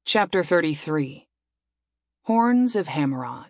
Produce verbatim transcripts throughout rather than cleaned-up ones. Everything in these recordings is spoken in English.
Chapter thirty-three. Horns of Hammerod.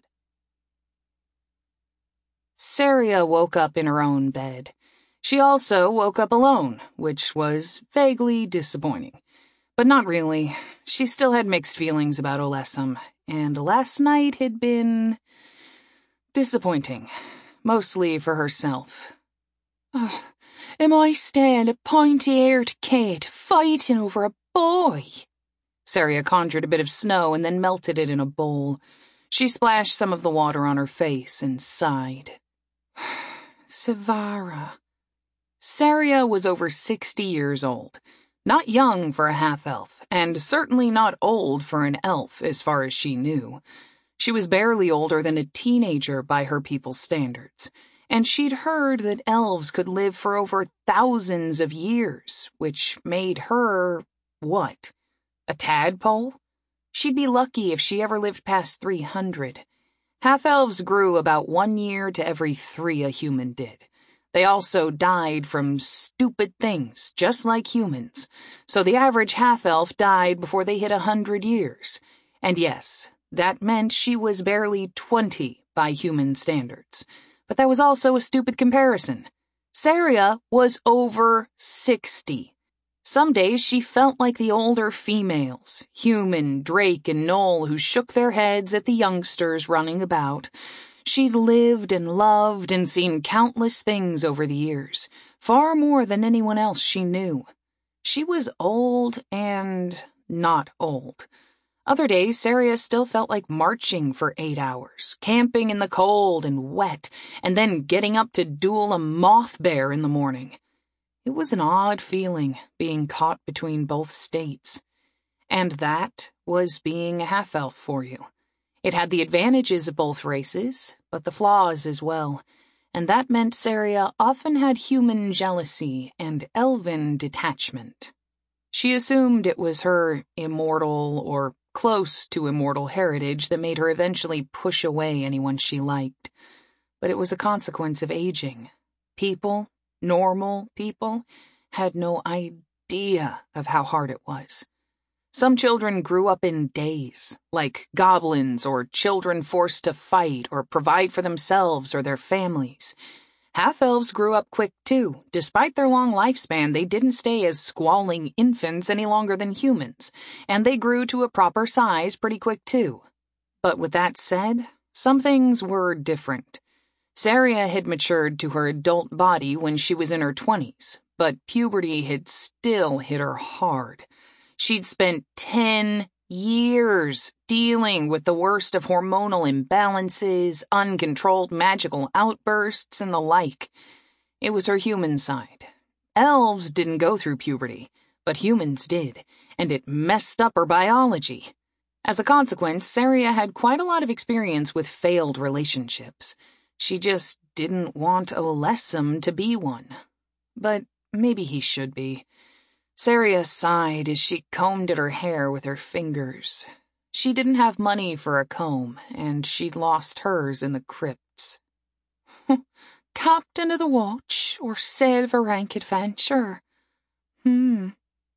Saria woke up in her own bed. She also woke up alone, which was vaguely disappointing. But not really. She still had mixed feelings about Olessum, and last night had been disappointing, mostly for herself. Oh, am I still a pointy-eared kid fighting over a boy? Saria conjured a bit of snow and then melted it in a bowl. She splashed some of the water on her face and sighed. Savara. Saria was over sixty years old. Not young for a half-elf, and certainly not old for an elf, as far as she knew. She was barely older than a teenager by her people's standards, and she'd heard that elves could live for over thousands of years, which made her, what? A tadpole? She'd be lucky if she ever lived past three hundred. Half-elves grew about one year to every three a human did. They also died from stupid things, just like humans. So the average half-elf died before they hit a hundred years. And yes, that meant she was barely twenty by human standards. But that was also a stupid comparison. Saria was over sixty. Some days she felt like the older females, Human, Drake, and Knoll, who shook their heads at the youngsters running about. She'd lived and loved and seen countless things over the years, far more than anyone else she knew. She was old and not old. Other days, Saria still felt like marching for eight hours, camping in the cold and wet, and then getting up to duel a moth bear in the morning. It was an odd feeling, being caught between both states. And that was being a half-elf for you. It had the advantages of both races, but the flaws as well, and that meant Saria often had human jealousy and elven detachment. She assumed it was her immortal or close to immortal heritage that made her eventually push away anyone she liked. But it was a consequence of aging. People, normal people, had no idea of how hard it was. Some children grew up in days, like goblins or children forced to fight or provide for themselves or their families. Half-elves grew up quick, too. Despite their long lifespan, they didn't stay as squalling infants any longer than humans, and they grew to a proper size pretty quick, too. But with that said, some things were different. Saria had matured to her adult body when she was in her twenties, but puberty had still hit her hard. She'd spent ten years dealing with the worst of hormonal imbalances, uncontrolled magical outbursts, and the like. It was her human side. Elves didn't go through puberty, but humans did, and it messed up her biology. As a consequence, Saria had quite a lot of experience with failed relationships. She just didn't want Olessum to be one. But maybe he should be. Saria sighed as she combed at her hair with her fingers. She didn't have money for a comb, and she'd lost hers in the crypts. Captain of the Watch, or silver rank adventurer? Hmm.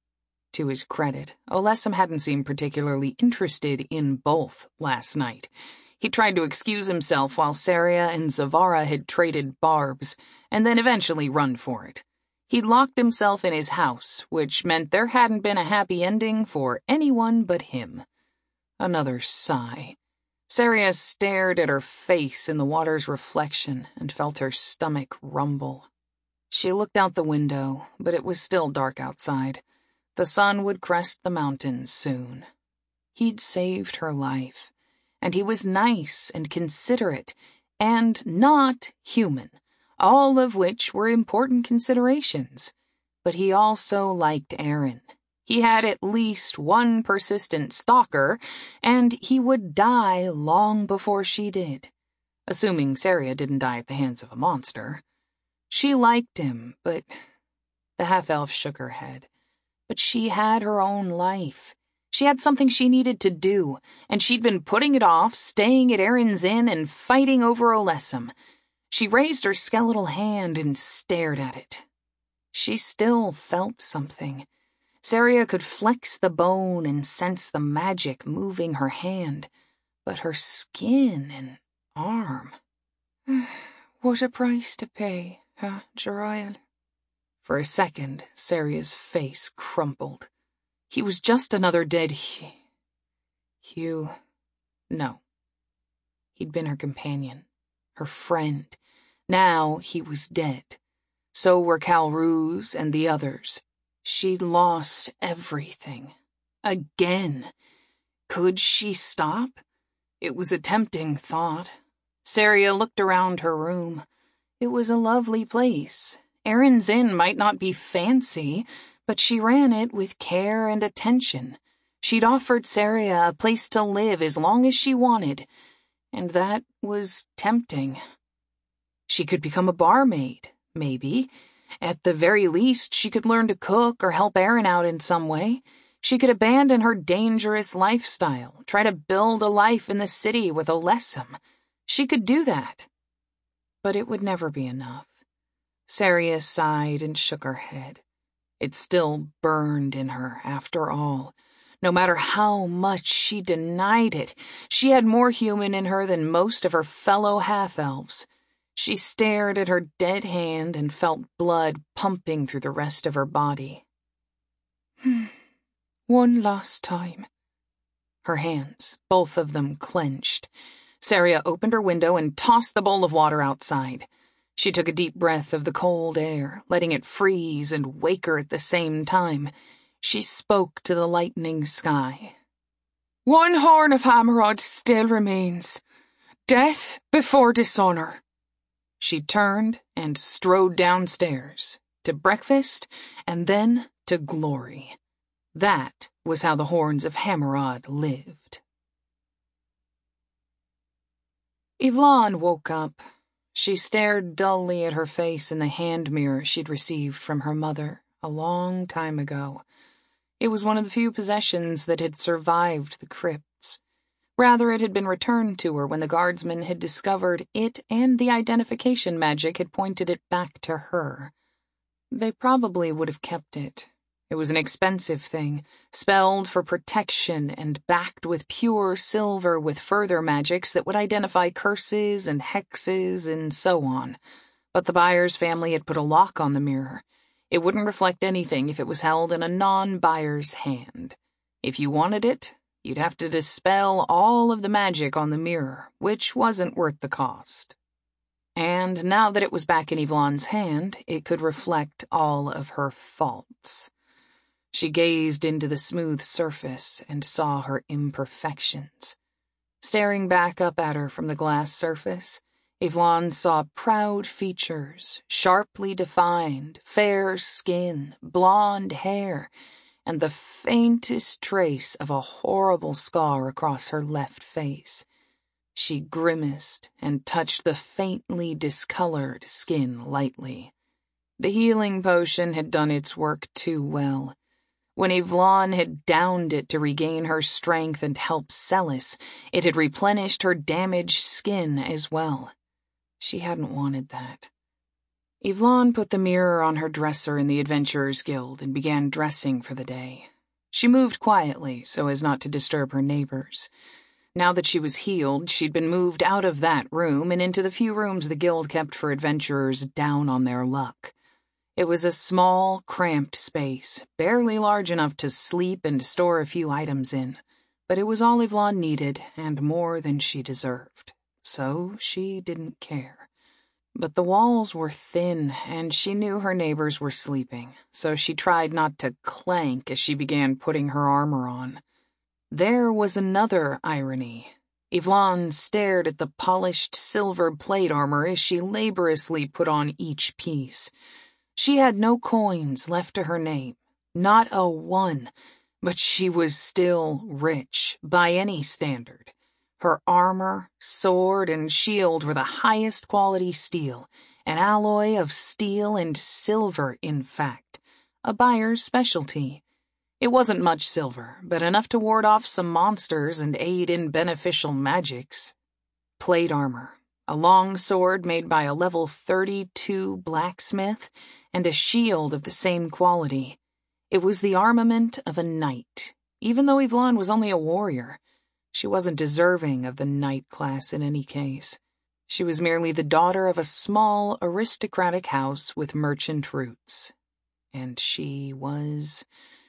To his credit, Olessum hadn't seemed particularly interested in both last night. He tried to excuse himself while Saria and Zavara had traded barbs, and then eventually run for it. He'd locked himself in his house, which meant there hadn't been a happy ending for anyone but him. Another sigh. Saria stared at her face in the water's reflection and felt her stomach rumble. She looked out the window, but it was still dark outside. The sun would crest the mountains soon. He'd saved her life, and he was nice and considerate and not human, all of which were important considerations. But he also liked Erin. He had at least one persistent stalker, and he would die long before she did, assuming Saria didn't die at the hands of a monster. She liked him, but... The half-elf shook her head. But she had her own life. She had something she needed to do, and she'd been putting it off, staying at Erin's Inn and fighting over Olessum. She raised her skeletal hand and stared at it. She still felt something. Saria could flex the bone and sense the magic moving her hand, but her skin and arm... What a price to pay, huh, Jeriel? For a second, Saria's face crumpled. He was just another dead Hugh. No. He'd been her companion, her friend. Now he was dead. So were Calruz and the others. She'd lost everything. Again. Could she stop? It was a tempting thought. Saria looked around her room. It was a lovely place. Erin's Inn might not be fancy, but she ran it with care and attention. She'd offered Saria a place to live as long as she wanted, and that was tempting. She could become a barmaid, maybe. At the very least, she could learn to cook or help Erin out in some way. She could abandon her dangerous lifestyle, try to build a life in the city with Olessem. She could do that. But it would never be enough. Saria sighed and shook her head. It still burned in her, after all. No matter how much she denied it, she had more human in her than most of her fellow half-elves. She stared at her dead hand and felt blood pumping through the rest of her body. Hmm. One last time. Her hands, both of them clenched. Saria opened her window and tossed the bowl of water outside. She took a deep breath of the cold air, letting it freeze and wake her at the same time. She spoke to the lightening sky. One horn of Hammerod still remains. Death before dishonor. She turned and strode downstairs, to breakfast and then to glory. That was how the horns of Hammerod lived. Yvonne woke up. She stared dully at her face in the hand mirror she'd received from her mother a long time ago. It was one of the few possessions that had survived the crypts. Rather, it had been returned to her when the guardsmen had discovered it, and the identification magic had pointed it back to her. They probably would have kept it. It was an expensive thing, spelled for protection and backed with pure silver with further magics that would identify curses and hexes and so on. But the buyer's family had put a lock on the mirror. It wouldn't reflect anything if it was held in a non-buyer's hand. If you wanted it, you'd have to dispel all of the magic on the mirror, which wasn't worth the cost. And now that it was back in Yvonne's hand, it could reflect all of her faults. She gazed into the smooth surface and saw her imperfections. Staring back up at her from the glass surface, Yvonne saw proud features, sharply defined, fair skin, blonde hair, and the faintest trace of a horrible scar across her left face. She grimaced and touched the faintly discolored skin lightly. The healing potion had done its work too well. When Yvonne had downed it to regain her strength and help Celis, it had replenished her damaged skin as well. She hadn't wanted that. Yvonne put the mirror on her dresser in the Adventurers Guild and began dressing for the day. She moved quietly so as not to disturb her neighbors. Now that she was healed, she'd been moved out of that room and into the few rooms the guild kept for adventurers down on their luck. It was a small, cramped space, barely large enough to sleep and store a few items in, but it was all Yvonne needed and more than she deserved, so she didn't care. But the walls were thin, and she knew her neighbors were sleeping, so she tried not to clank as she began putting her armor on. There was another irony. Yvonne stared at the polished silver plate armor as she laboriously put on each piece. She had no coins left to her name, not a one, but she was still rich by any standard. Her armor, sword, and shield were the highest quality steel, an alloy of steel and silver, in fact, a buyer's specialty. It wasn't much silver, but enough to ward off some monsters and aid in beneficial magics. Plate armor, a long sword made by a level thirty-two blacksmith, and a shield of the same quality. It was the armament of a knight, even though Yvonne was only a warrior. She wasn't deserving of the knight class in any case. She was merely the daughter of a small, aristocratic house with merchant roots. And she was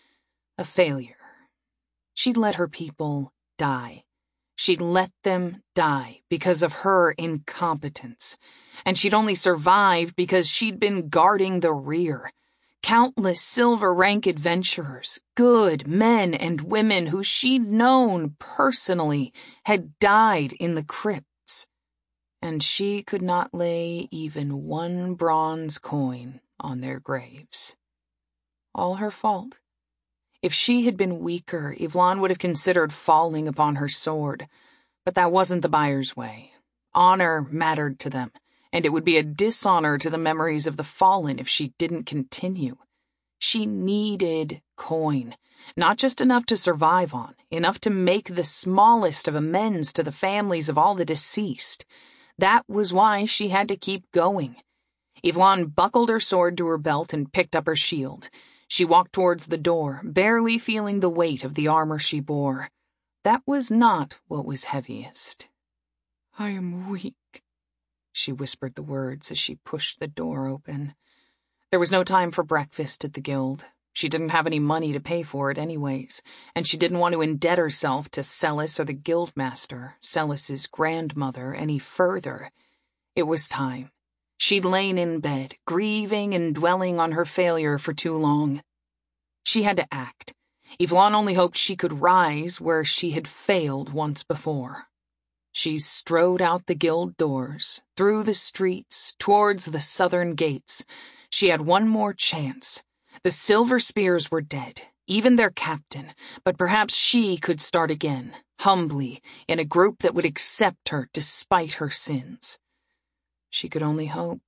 a failure. She'd let her people die. She'd let them die because of her incompetence. And she'd only survived because she'd been guarding the rear. Countless silver rank adventurers, good men and women who she'd known personally, had died in the crypts. And she could not lay even one bronze coin on their graves. All her fault. If she had been weaker, Yvonne would have considered falling upon her sword. But that wasn't the Byers' way. Honor mattered to them, and it would be a dishonor to the memories of the fallen if she didn't continue. She needed coin, not just enough to survive on, enough to make the smallest of amends to the families of all the deceased. That was why she had to keep going. Yvonne buckled her sword to her belt and picked up her shield. She walked towards the door, barely feeling the weight of the armor she bore. That was not what was heaviest. "I am weak," she whispered the words as she pushed the door open. There was no time for breakfast at the guild. She didn't have any money to pay for it anyways, and she didn't want to indebt herself to Celis or the guildmaster, Celis's grandmother, any further. It was time. She'd lain in bed, grieving and dwelling on her failure for too long. She had to act. Yvonne only hoped she could rise where she had failed once before. She strode out the guild doors, through the streets, towards the southern gates. She had one more chance. The Silver Spears were dead, even their captain, but perhaps she could start again, humbly, in a group that would accept her despite her sins. She could only hope.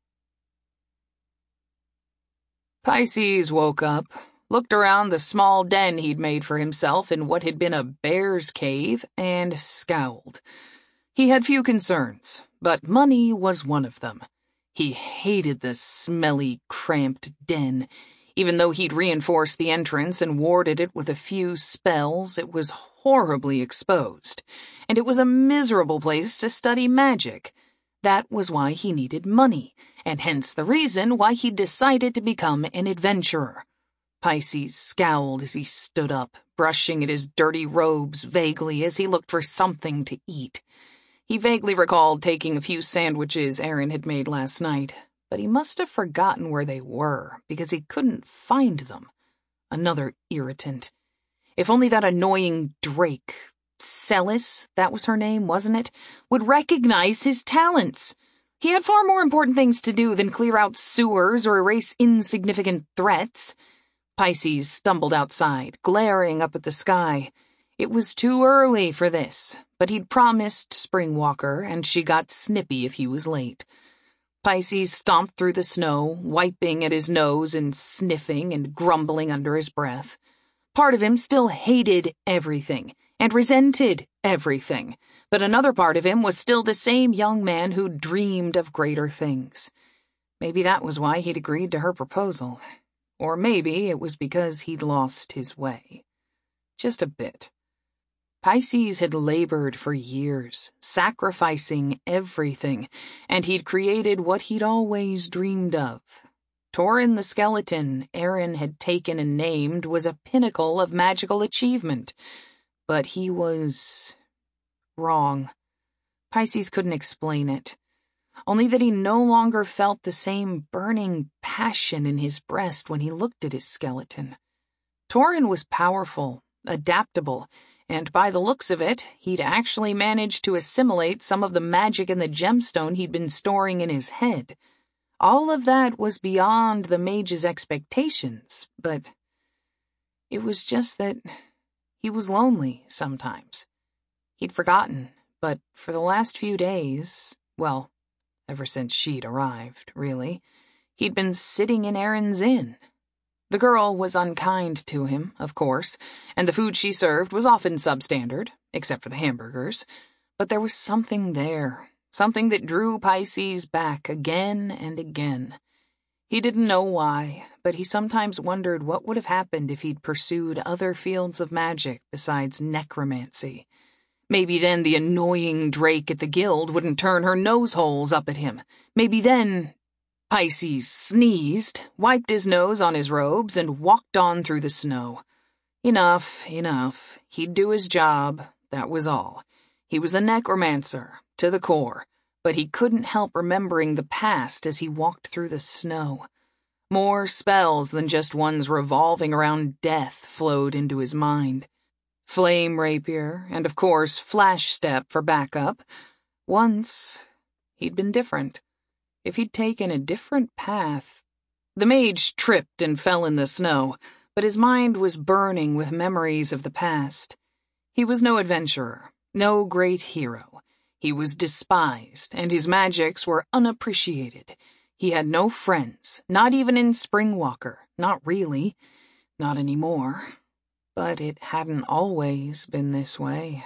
Pisces woke up, looked around the small den he'd made for himself in what had been a bear's cave, and scowled. He had few concerns, but money was one of them. He hated the smelly, cramped den. Even though he'd reinforced the entrance and warded it with a few spells, it was horribly exposed, and it was a miserable place to study magic. That was why he needed money, and hence the reason why he decided to become an adventurer. Pisces scowled as he stood up, brushing at his dirty robes vaguely as he looked for something to eat. He vaguely recalled taking a few sandwiches Erin had made last night, but he must have forgotten where they were because he couldn't find them. Another irritant. If only that annoying Drake, Celis, that was her name, wasn't it, would recognize his talents. He had far more important things to do than clear out sewers or erase insignificant threats. Pisces stumbled outside, glaring up at the sky. It was too early for this, but he'd promised Springwalker, and she got snippy if he was late. Pisces stomped through the snow, wiping at his nose and sniffing and grumbling under his breath. Part of him still hated everything and resented everything, but another part of him was still the same young man who dreamed of greater things. Maybe that was why he'd agreed to her proposal. Or maybe it was because he'd lost his way. Just a bit. Pisces had labored for years, sacrificing everything, and he'd created what he'd always dreamed of. Torin the skeleton Erin had taken and named was a pinnacle of magical achievement. But he was wrong. Pisces couldn't explain it. Only that he no longer felt the same burning passion in his breast when he looked at his skeleton. Torin was powerful, adaptable, and by the looks of it, he'd actually managed to assimilate some of the magic in the gemstone he'd been storing in his head. All of that was beyond the mage's expectations, but it was just that he was lonely sometimes. He'd forgotten, but for the last few days, well, ever since she'd arrived, really, he'd been sitting in Erin's inn. The girl was unkind to him, of course, and the food she served was often substandard, except for the hamburgers, but there was something there, something that drew Pisces back again and again. He didn't know why, but he sometimes wondered what would have happened if he'd pursued other fields of magic besides necromancy. Maybe then the annoying Drake at the guild wouldn't turn her nose holes up at him. Maybe then... Pisces sneezed, wiped his nose on his robes, and walked on through the snow. Enough, enough. He'd do his job, that was all. He was a necromancer, to the core, but he couldn't help remembering the past as he walked through the snow. More spells than just ones revolving around death flowed into his mind. Flame rapier, and of course flash step for backup. Once, he'd been different. If he'd taken a different path... The mage tripped and fell in the snow, but his mind was burning with memories of the past. He was no adventurer, no great hero. He was despised, and his magics were unappreciated. He had no friends, not even in Springwalker, not really, not anymore. But it hadn't always been this way.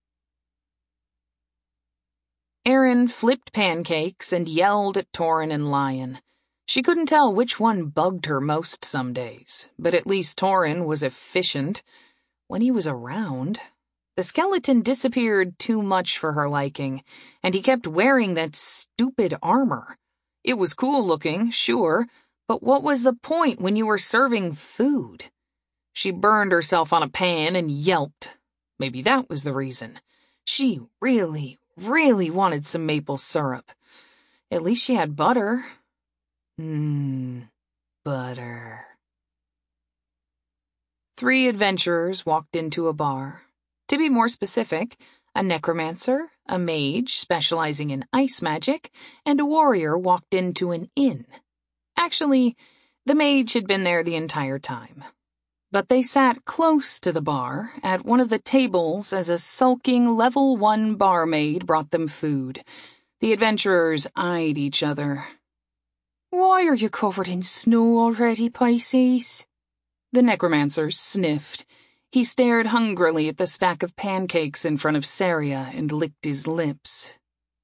Erin flipped pancakes and yelled at Torin and Lion. She couldn't tell which one bugged her most some days, but at least Torin was efficient. When he was around, the skeleton disappeared too much for her liking, and he kept wearing that stupid armor. It was cool looking, sure, but what was the point when you were serving food? She burned herself on a pan and yelped. Maybe that was the reason. She really, really wanted some maple syrup. At least she had butter. Mmm, butter. Three adventurers walked into a bar. To be more specific, a necromancer, a mage specializing in ice magic, and a warrior walked into an inn. Actually, the mage had been there the entire time. But they sat close to the bar, at one of the tables as a sulking level one barmaid brought them food. The adventurers eyed each other. "Why are you covered in snow already, Pisces?" The necromancer sniffed. He stared hungrily at the stack of pancakes in front of Saria and licked his lips.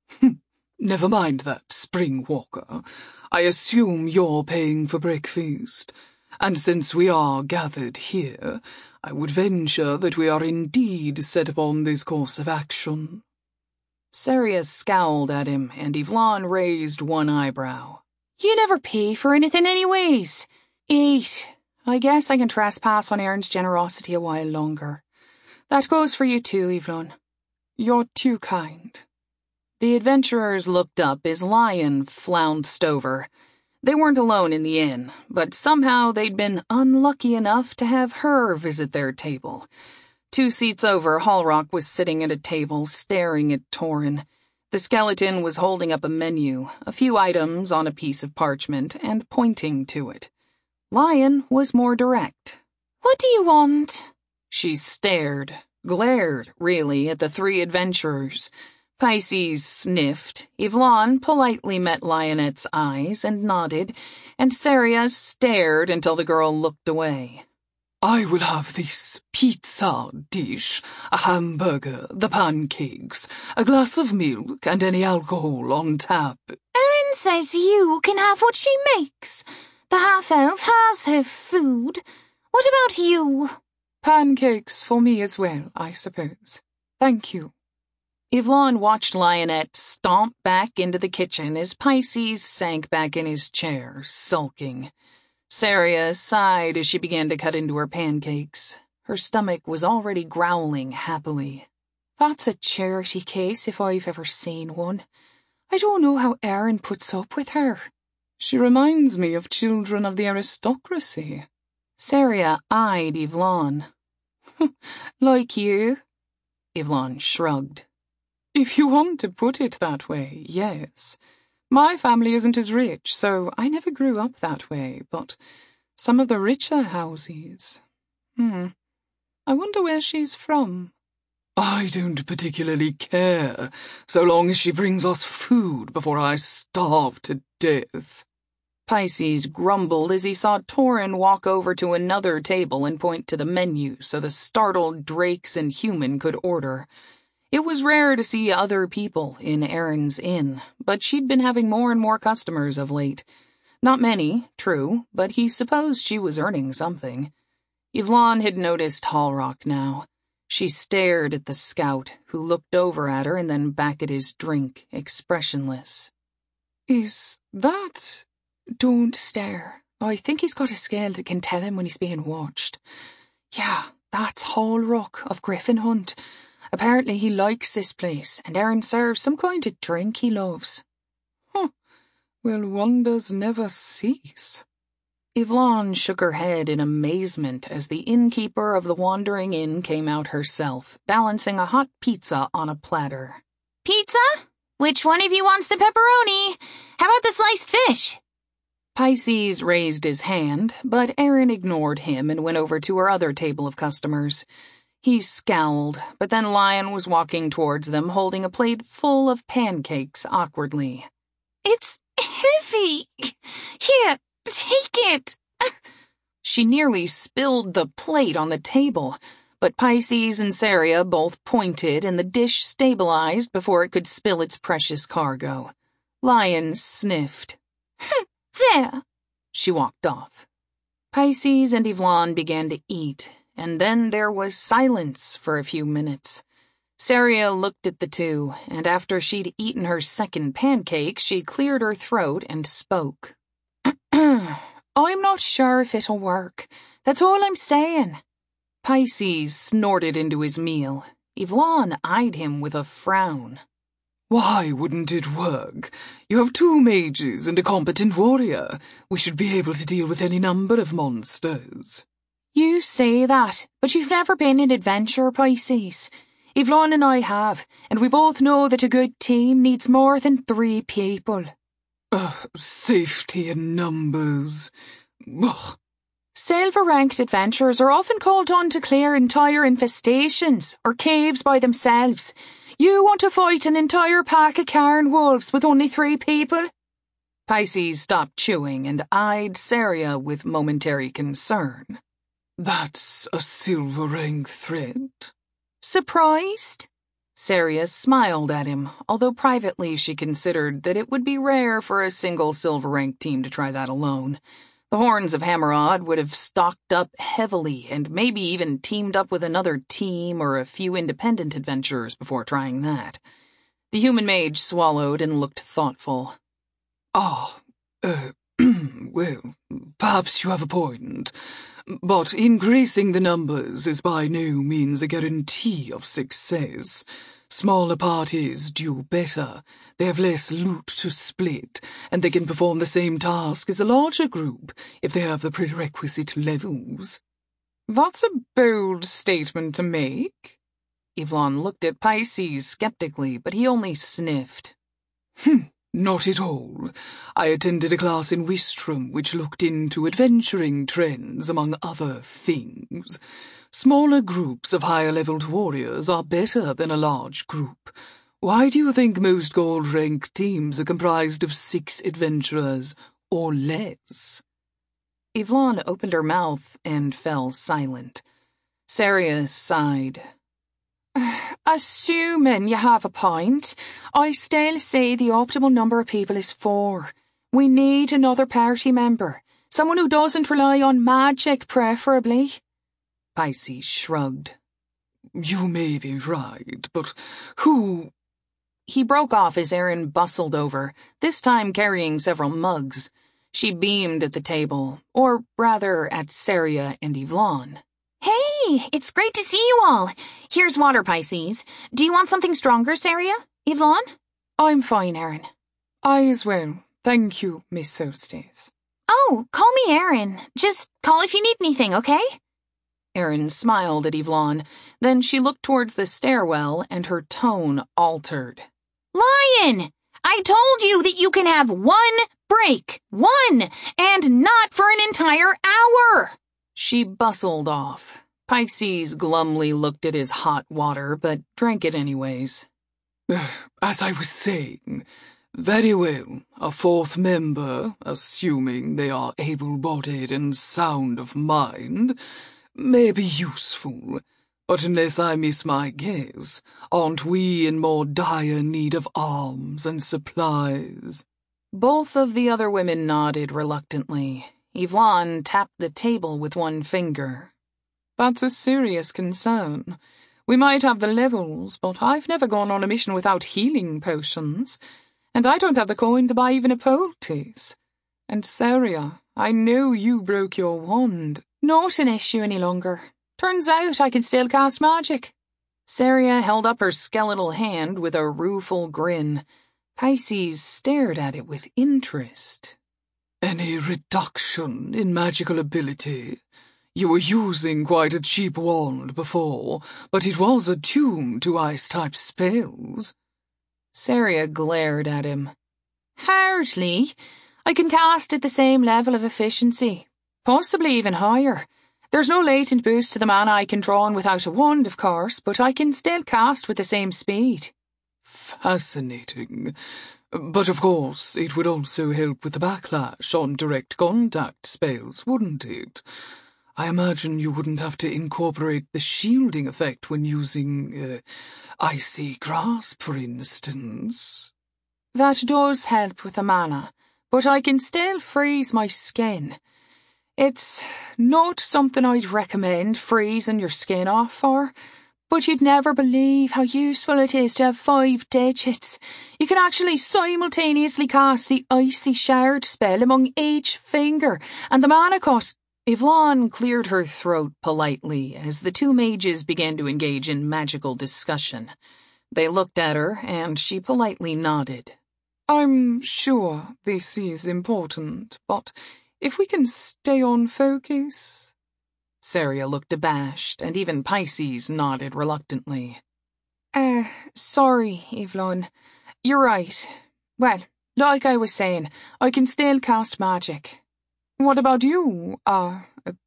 "Never mind that, Springwalker. I assume you're paying for breakfast. And since we are gathered here, I would venture that we are indeed set upon this course of action." Saria scowled at him, and Yvonne raised one eyebrow. "You never pay for anything anyways. Eat. I guess I can trespass on Erin's generosity a while longer. That goes for you too, Yvonne. You're too kind." The adventurers looked up as Lion flounced over. They weren't alone in the inn, but somehow they'd been unlucky enough to have her visit their table. Two seats over, Hallrock was sitting at a table, staring at Torin. The skeleton was holding up a menu, a few items on a piece of parchment, and pointing to it. Lion was more direct. "What do you want?" She stared, glared, really, at the three adventurers. Pisces sniffed. Yvonne politely met Lionette's eyes and nodded, and Saria stared until the girl looked away. "I will have this pizza dish, a hamburger, the pancakes, a glass of milk, and any alcohol on tap." "Erin says you can have what she makes. The half-elf has her food. What about you?" "Pancakes for me as well, I suppose. Thank you." Yvonne watched Lionette stomp back into the kitchen as Pisces sank back in his chair, sulking. Saria sighed as she began to cut into her pancakes. Her stomach was already growling happily. "That's a charity case if I've ever seen one. I don't know how Erin puts up with her. She reminds me of children of the aristocracy." Saria eyed Yvonne. "Like you?" Yvonne shrugged. "If you want to put it that way, yes. My family isn't as rich, so I never grew up that way, but some of the richer houses... Hmm. I wonder where she's from." "I don't particularly care, so long as she brings us food before I starve to death." Pisces grumbled as he saw Torin walk over to another table and point to the menu so the startled drakes and human could order. It was rare to see other people in Erin's inn, but she'd been having more and more customers of late. Not many, true, but he supposed she was earning something. Yvonne had noticed Hallrock now. She stared at the scout, who looked over at her and then back at his drink, expressionless. Is that... Don't stare. I think he's got a scale that can tell him when he's being watched. Yeah, that's Hallrock of Griffin Hunt. Apparently he likes this place, and Erin serves some kind of drink he loves. Huh. Well, wonders never cease. Yvonne shook her head in amazement as the innkeeper of the Wandering Inn came out herself, balancing a hot pizza on a platter. Pizza? Which one of you wants the pepperoni? How about the sliced fish? Pisces raised his hand, but Erin ignored him and went over to her other table of customers. He scowled, but then Lion was walking towards them holding a plate full of pancakes awkwardly. It's heavy. Here, take it. She nearly spilled the plate on the table, but Pisces and Saria both pointed and the dish stabilized before it could spill its precious cargo. Lion sniffed. There. She walked off. Pisces and Yvonne began to eat, and then there was silence for a few minutes. Saria looked at the two, and after she'd eaten her second pancake, she cleared her throat and spoke. I'm not sure if it'll work. That's all I'm saying. Pisces snorted into his meal. Yvonne eyed him with a frown. Why wouldn't it work? You have two mages and a competent warrior. We should be able to deal with any number of monsters. You say that, but you've never been an adventurer, Pisces. Yvonne and I have, and we both know that a good team needs more than three people. Uh, safety in numbers. Ugh. Silver-ranked adventurers are often called on to clear entire infestations or caves by themselves. You want to fight an entire pack of Cairn wolves with only three people? Pisces stopped chewing and eyed Saria with momentary concern. That's a silver rank threat. Surprised? Saria smiled at him, although privately she considered that it would be rare for a single silver rank team to try that alone. The Horns of Hammerod would have stocked up heavily and maybe even teamed up with another team or a few independent adventurers before trying that. The human mage swallowed and looked thoughtful. Ah, uh, well, perhaps you have a point. But increasing the numbers is by no means a guarantee of success. Smaller parties do better. They have less loot to split, and they can perform the same task as a larger group if they have the prerequisite levels. That's a bold statement to make. Yvonne looked at Pisces skeptically, but he only sniffed. Hmm, not at all. I attended a class in Wistrom which looked into adventuring trends, among other things. Smaller groups of higher-leveled warriors are better than a large group. Why do you think most gold-rank teams are comprised of six adventurers or less? Yvonne opened her mouth and fell silent. Saria sighed. Assuming you have a point, I still say the optimal number of people is four. We need another party member, someone who doesn't rely on magic, preferably. Pisces shrugged. You may be right, but who... He broke off as Erin bustled over, this time carrying several mugs. She beamed at the table, or rather at Saria and Yvonne. Hey, it's great to see you all. Here's water, Pisces. Do you want something stronger, Saria? Yvonne? I'm fine, Erin. I as well. Thank you, Miss Solstice. Oh, call me Erin. Just call if you need anything, okay? Erin smiled at Yvonne, then she looked towards the stairwell and her tone altered. Lion! I told you that you can have one break. One! And not for an entire hour! She bustled off. Pisces glumly looked at his hot water, but drank it anyways. As I was saying, very well, a fourth member, assuming they are able-bodied and sound of mind, may be useful, but unless I miss my guess, aren't we in more dire need of arms and supplies? Both of the other women nodded reluctantly. Yvonne tapped the table with one finger. That's a serious concern. We might have the levels, but I've never gone on a mission without healing potions, and I don't have the coin to buy even a poultice. And Saria, I know you broke your wand. Not an issue any longer. Turns out I can still cast magic. Saria held up her skeletal hand with a rueful grin. Pisces stared at it with interest. Any reduction in magical ability? You were using quite a cheap wand before, but it was attuned to ice-type spells. Saria glared at him. Hardly. I can cast at the same level of efficiency, possibly even higher. There's no latent boost to the mana I can draw on without a wand, of course, but I can still cast with the same speed. Fascinating. But of course, it would also help with the backlash on direct contact spells, wouldn't it? I imagine you wouldn't have to incorporate the shielding effect when using uh, Icy Grasp, for instance. That does help with the mana, but I can still freeze my skin. It's not something I'd recommend freezing your skin off for, but you'd never believe how useful it is to have five digits. You can actually simultaneously cast the Icy Shard spell among each finger, and the mana cost... Yvonne cleared her throat politely as the two mages began to engage in magical discussion. They looked at her, and she politely nodded. I'm sure this is important, but if we can stay on focus... Saria looked abashed, and even Pisces nodded reluctantly. Uh, sorry, Yvonne. You're right. Well, like I was saying, I can still cast magic. What about you? Uh,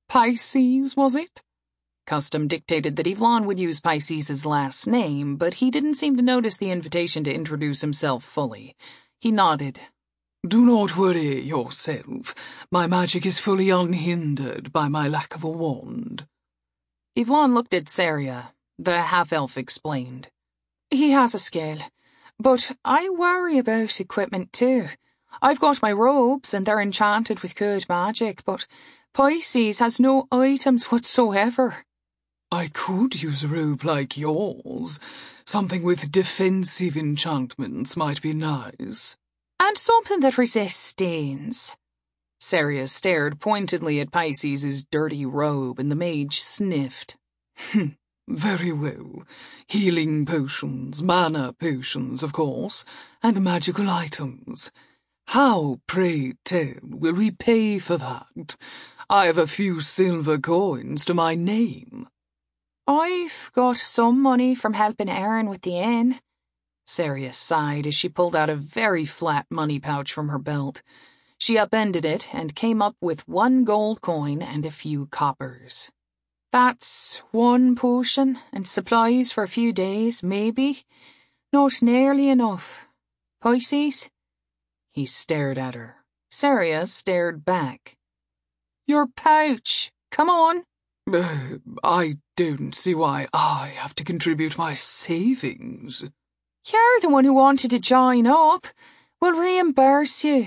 Pisces, was it? Custom dictated that Yvonne would use Pisces' last name, but he didn't seem to notice the invitation to introduce himself fully. He nodded. Do not worry yourself. My magic is fully unhindered by my lack of a wand. Yvonne looked at Saria. The half-elf explained. He has a skill, but I worry about equipment too. I've got my robes, and they're enchanted with good magic, but Pisces has no items whatsoever. I could use a robe like yours. Something with defensive enchantments might be nice. And something that resists stains. Saria stared pointedly at Pisces' dirty robe, and the mage sniffed. Hm, very well. Healing potions, mana potions, of course, and magical items. How, pray tell, will we pay for that? I have a few silver coins to my name. I've got some money from helping Erin with the inn. Saria sighed as she pulled out a very flat money pouch from her belt. She upended it and came up with one gold coin and a few coppers. That's one potion and supplies for a few days, maybe. Not nearly enough. Pisces? He stared at her. Saria stared back. Your pouch. Come on. Uh, I don't see why I have to contribute my savings. You're the one who wanted to join up. We'll reimburse you.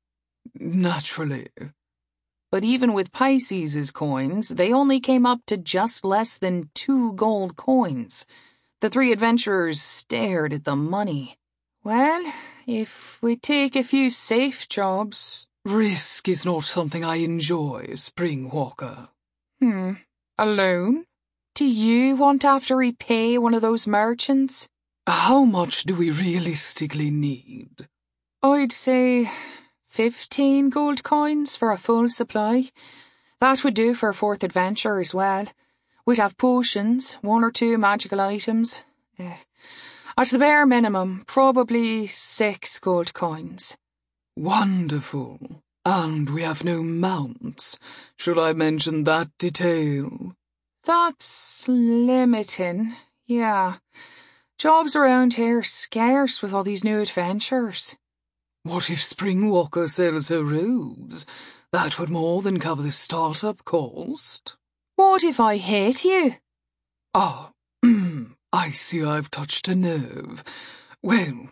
Naturally. But even with Pisces' coins, they only came up to just less than two gold coins. The three adventurers stared at the money. Well, if we take a few safe jobs... Risk is not something I enjoy, Springwalker. Hmm. Alone? Do you want to have to repay one of those merchants? How much do we realistically need? I'd say fifteen gold coins for a full supply. That would do for a fourth adventure as well. We'd have potions, one or two magical items. Uh, at the bare minimum, probably six gold coins. Wonderful. And we have no mounts. Should I mention that detail? That's limiting, yeah. Jobs around here are scarce with all these new adventures. What if Springwalker sells her robes? That would more than cover the startup cost. What if I hate you? Ah, I see I've touched a nerve. Well,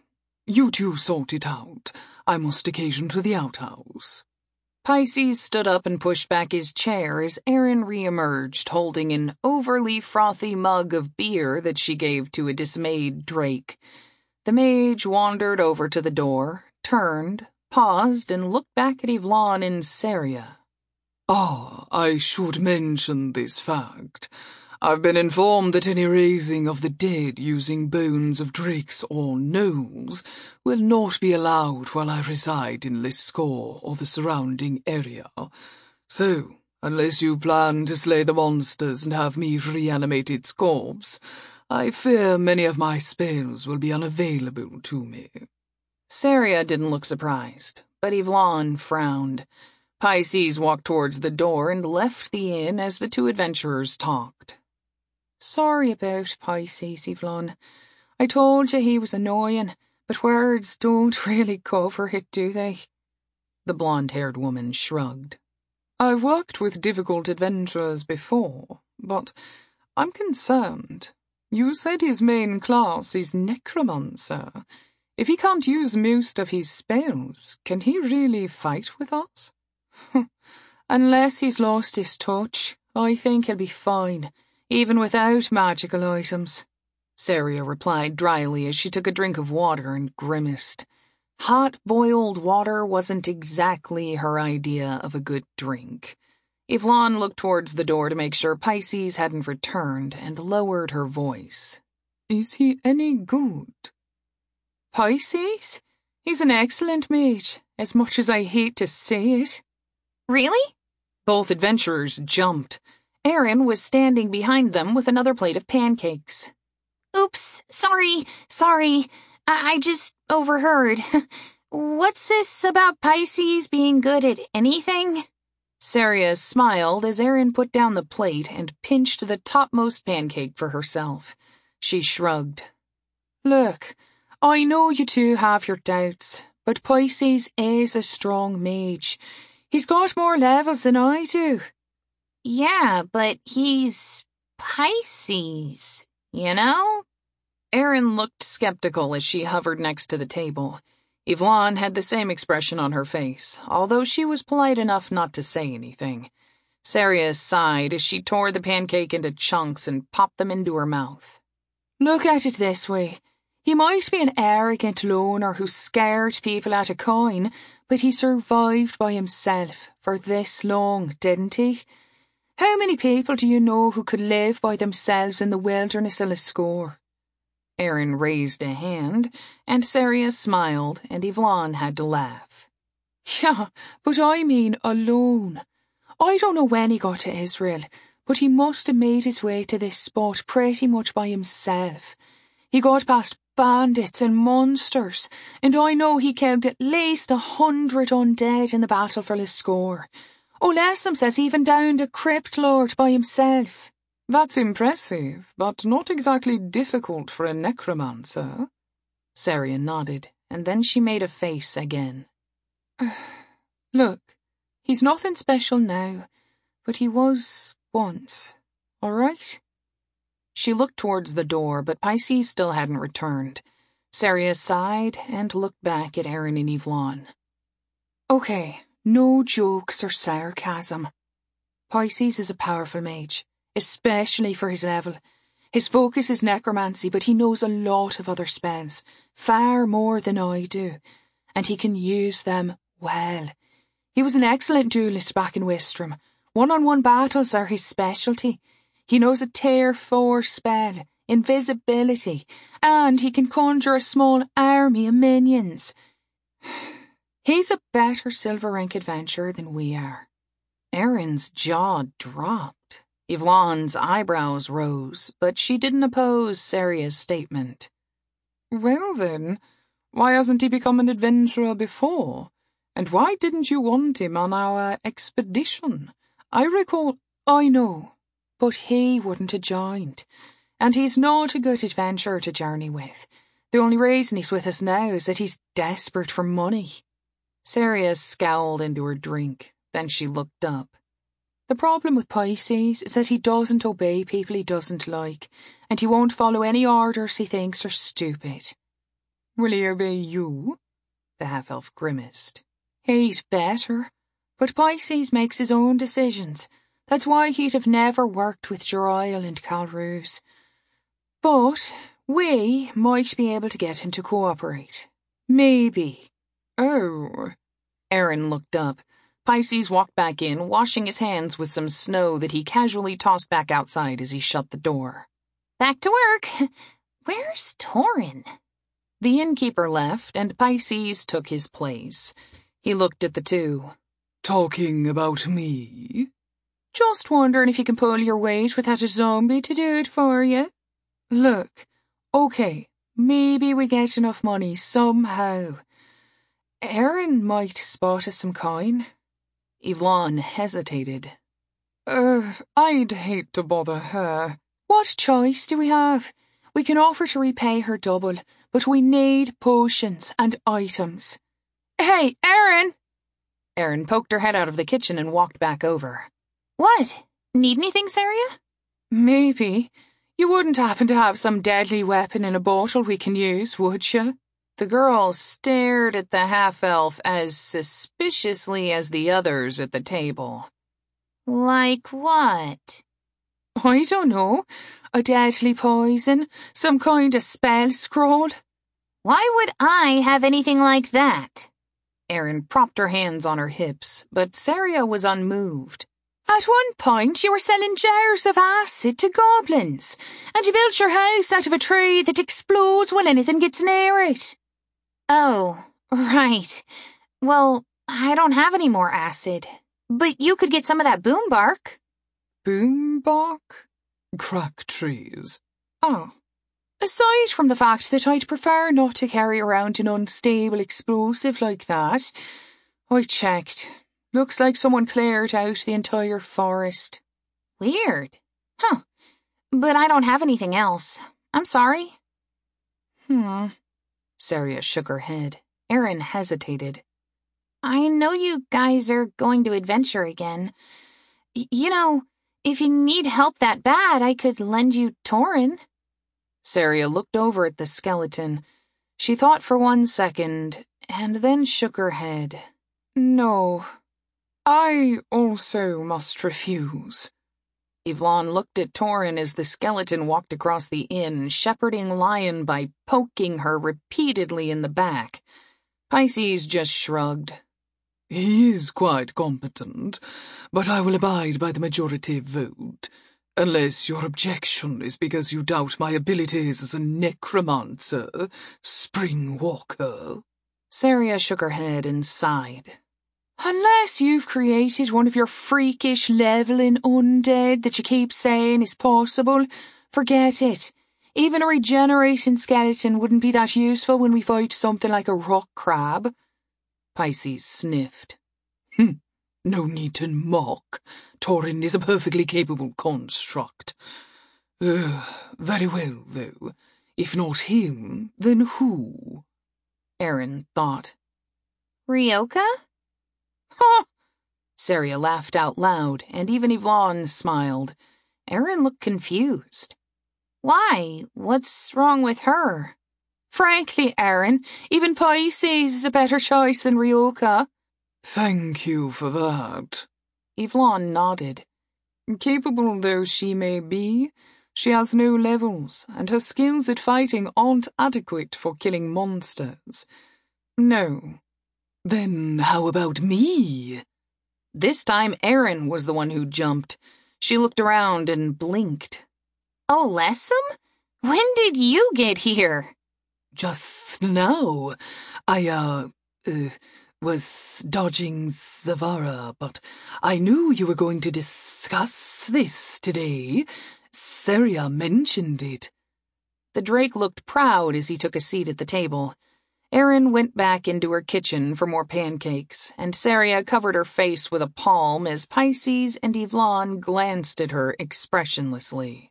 You two sort it out. I must occasion to the outhouse. Pisces stood up and pushed back his chair as Erin re-emerged, holding an overly frothy mug of beer that she gave to a dismayed Drake. The mage wandered over to the door, turned, paused, and looked back at Yvonne and Saria. Ah, I should mention this fact. I've been informed that any raising of the dead using bones of drakes or gnolls will not be allowed while I reside in Liscore or the surrounding area. So, unless you plan to slay the monsters and have me reanimate its corpse, I fear many of my spells will be unavailable to me. Saria didn't look surprised, but Yvonne frowned. Pisces walked towards the door and left the inn as the two adventurers talked. Sorry about Pisces, Yvonne. I told you he was annoying, but words don't really cover it, do they? The blonde-haired woman shrugged. I've worked with difficult adventurers before, but I'm concerned. You said his main class is necromancer. If he can't use most of his spells, can he really fight with us? Unless he's lost his touch, I think he'll be fine, even without magical items, Saria replied dryly as she took a drink of water and grimaced. Hot boiled water wasn't exactly her idea of a good drink. Yvonne looked towards the door to make sure Pisces hadn't returned and lowered her voice. Is he any good? Pisces? He's an excellent mage, as much as I hate to say it. Really? Both adventurers jumped. Erin was standing behind them with another plate of pancakes. Oops, sorry, sorry. I, I just overheard. What's this about Pisces being good at anything? Saria smiled as Erin put down the plate and pinched the topmost pancake for herself. She shrugged. Look, I know you two have your doubts, but Pisces is a strong mage. He's got more levels than I do. Yeah, but he's Pisces, you know? Erin looked skeptical as she hovered next to the table. Yvonne had the same expression on her face, although she was polite enough not to say anything. Saria sighed as she tore the pancake into chunks and popped them into her mouth. Look at it this way. He might be an arrogant loner who scared people out of coin, but he survived by himself for this long, didn't he? How many people do you know who could live by themselves in the wilderness of Liscore? Erin raised a hand, and Saria smiled, and Yvonne had to laugh. Yeah, but I mean alone. I don't know when he got to Israel, but he must have made his way to this spot pretty much by himself. He got past bandits and monsters, and I know he killed at least a hundred undead in the battle for Liscore. Olessum says he even downed a crypt lord by himself. That's impressive, but not exactly difficult for a necromancer. Saria nodded, and then she made a face again. Look, he's nothing special now, but he was once, all right? She looked towards the door, but Pisces still hadn't returned. Saria sighed and looked back at Erin and Yvonne. Okay, no jokes or sarcasm. Pisces is a powerful mage, especially for his level. His focus is necromancy, but he knows a lot of other spells, far more than I do, and he can use them well. He was an excellent duelist back in Wistrom. One-on-one battles are his specialty. He knows a tier four spell, invisibility, and he can conjure a small army of minions. He's a better silver rank adventurer than we are. Erin's jaw dropped. Yvonne's eyebrows rose, but she didn't oppose Saria's statement. Well then, why hasn't he become an adventurer before? And why didn't you want him on our expedition? I recall... I know. But he wouldn't have joined. And he's not a good adventurer to journey with. The only reason he's with us now is that he's desperate for money. Saria scowled into her drink. Then she looked up. The problem with Pisces is that he doesn't obey people he doesn't like, and he won't follow any orders he thinks are stupid. Will he obey you? The half-elf grimaced. He'd better. But Pisces makes his own decisions. That's why he'd have never worked with Jerial and Calroos. But we might be able to get him to cooperate. Maybe. Oh. Aaron looked up. Pisces walked back in, washing his hands with some snow that he casually tossed back outside as he shut the door. Back to work. Where's Torin? The innkeeper left, and Pisces took his place. He looked at the two. Talking about me? Just wondering if you can pull your weight without a zombie to do it for you. Look, okay, maybe we get enough money somehow. Erin might spot us some coin. Yvonne hesitated. Uh, I'd hate to bother her. What choice do we have? We can offer to repay her double, but we need potions and items. Hey, Erin! Erin poked her head out of the kitchen and walked back over. What? Need anything, Saria? Maybe. You wouldn't happen to have some deadly weapon in a bottle we can use, would you? The girl stared at the half-elf as suspiciously as the others at the table. Like what? I don't know. A deadly poison? Some kind of spell scroll? Why would I have anything like that? Erin propped her hands on her hips, but Saria was unmoved. At one point, you were selling jars of acid to goblins, and you built your house out of a tree that explodes when anything gets near it. Oh, right. Well, I don't have any more acid. But you could get some of that boom bark. Boom bark? Crack trees. Oh. Aside from the fact that I'd prefer not to carry around an unstable explosive like that, I checked. Looks like someone cleared out the entire forest. Weird. Huh. But I don't have anything else. I'm sorry. Hmm. Saria shook her head. Erin hesitated. I know you guys are going to adventure again. Y- you know, if you need help that bad, I could lend you Torin. Saria looked over at the skeleton. She thought for one second, and then shook her head. No. I also must refuse. Yvonne looked at Torin as the skeleton walked across the inn, shepherding Lion by poking her repeatedly in the back. Pisces just shrugged. He is quite competent, but I will abide by the majority vote, unless your objection is because you doubt my abilities as a necromancer, Spring Walker. Saria shook her head and sighed. Unless you've created one of your freakish leveling undead that you keep saying is possible, forget it. Even a regenerating skeleton wouldn't be that useful when we fight something like a rock crab. Pisces sniffed. Hm, no need to mock. Torin is a perfectly capable construct. Uh, very well, though. If not him, then who? Erin thought. Ryoka? Huh! Saria laughed out loud, and even Yvonne smiled. Erin looked confused. Why? What's wrong with her? Frankly, Erin, even Pisces is a better choice than Ryoka. Thank you for that. Yvonne nodded. Capable though she may be, she has no levels, and her skills at fighting aren't adequate for killing monsters. No. Then how about me? This time Erin was the one who jumped. She looked around and blinked. Oh, Lessem? When did you get here? Just now. I, uh, uh, was dodging Zavara, but I knew you were going to discuss this today. Saria mentioned it. The Drake looked proud as he took a seat at the table. Erin went back into her kitchen for more pancakes, and Saria covered her face with a palm as Pisces and Yvonne glanced at her expressionlessly.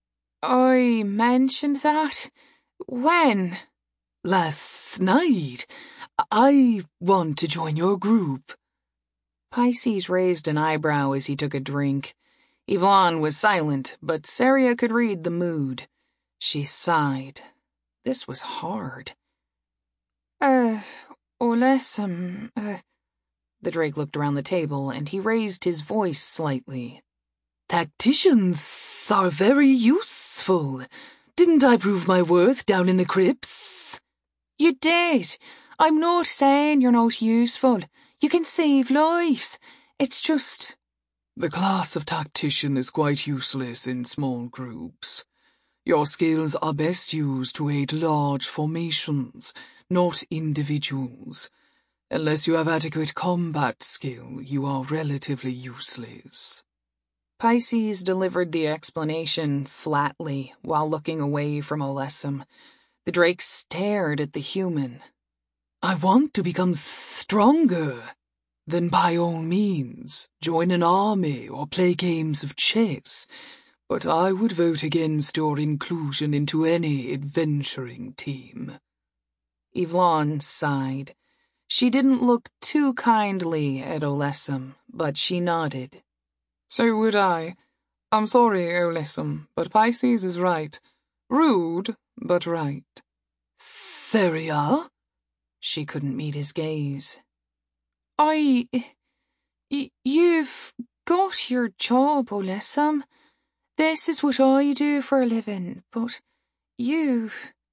I mentioned that? When? Last night. I want to join your group. Pisces raised an eyebrow as he took a drink. Yvonne was silent, but Saria could read the mood. She sighed. This was hard. Uh, Olesum, uh... The Drake looked around the table, and he raised his voice slightly. Tacticians are very useful. Didn't I prove my worth down in the crypts? You did. I'm not saying you're not useful. You can save lives. It's just... The class of tactician is quite useless in small groups. Your skills are best used to aid large formations, not individuals. Unless you have adequate combat skill, you are relatively useless. Pisces delivered the explanation flatly while looking away from Olesum. The Drake stared at the human. I want to become stronger. Then by all means, join an army or play games of chess. But I would vote against your inclusion into any adventuring team. Yvonne sighed. She didn't look too kindly at Olesum, but she nodded. So would I. I'm sorry, Olesum, but Pisces is right. Rude, but right. Theria? She couldn't meet his gaze. I... Y- you've got your job, Olesum. This is what I do for a living, but you...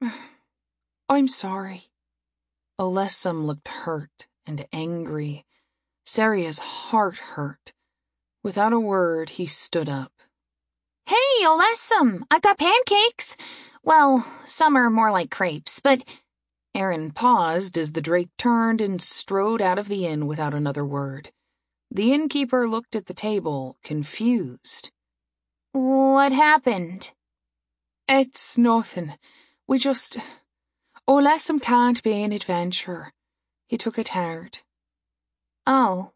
I'm sorry. Olesum looked hurt and angry. Saria's heart hurt. Without a word, he stood up. Hey, Olesum, I've got pancakes. Well, some are more like crepes, but... Aaron paused as the Drake turned and strode out of the inn without another word. The innkeeper looked at the table, confused. What happened? It's nothing. We just... Olesum can't be an adventurer. He took it hard. Oh.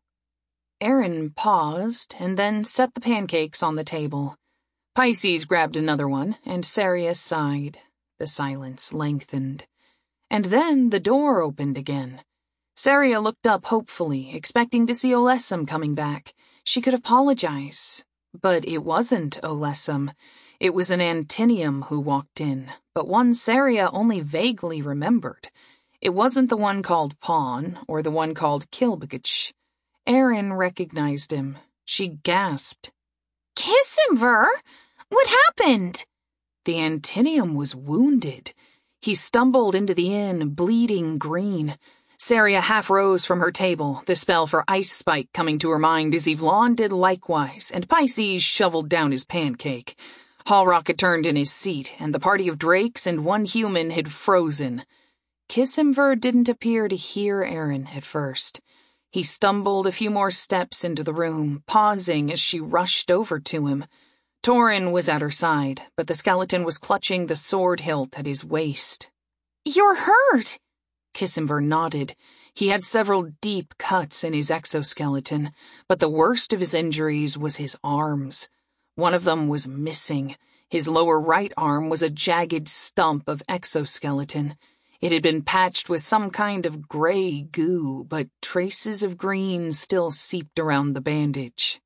Aaron paused and then set the pancakes on the table. Pisces grabbed another one, and Saria sighed. The silence lengthened. And then the door opened again. Saria looked up hopefully, expecting to see Olesum coming back. She could apologize. But it wasn't Olesum. It was an Antinium who walked in, but one Saria only vaguely remembered. It wasn't the one called Pawn, or the one called Kilbegich. Aaron recognized him. She gasped. Kissimver? What happened? The Antinium was wounded. He stumbled into the inn, bleeding green. Saria half rose from her table, the spell for Ice Spike coming to her mind as Yvonne did likewise, and Pisces shoveled down his pancake. Hallrock had turned in his seat, and the party of drakes and one human had frozen. Kissimver didn't appear to hear Aaron at first. He stumbled a few more steps into the room, pausing as she rushed over to him. Torin was at her side, but the skeleton was clutching the sword hilt at his waist. You're hurt! Kissimver nodded. He had several deep cuts in his exoskeleton, but the worst of his injuries was his arms. One of them was missing. His lower right arm was a jagged stump of exoskeleton. It had been patched with some kind of gray goo, but traces of green still seeped around the bandage.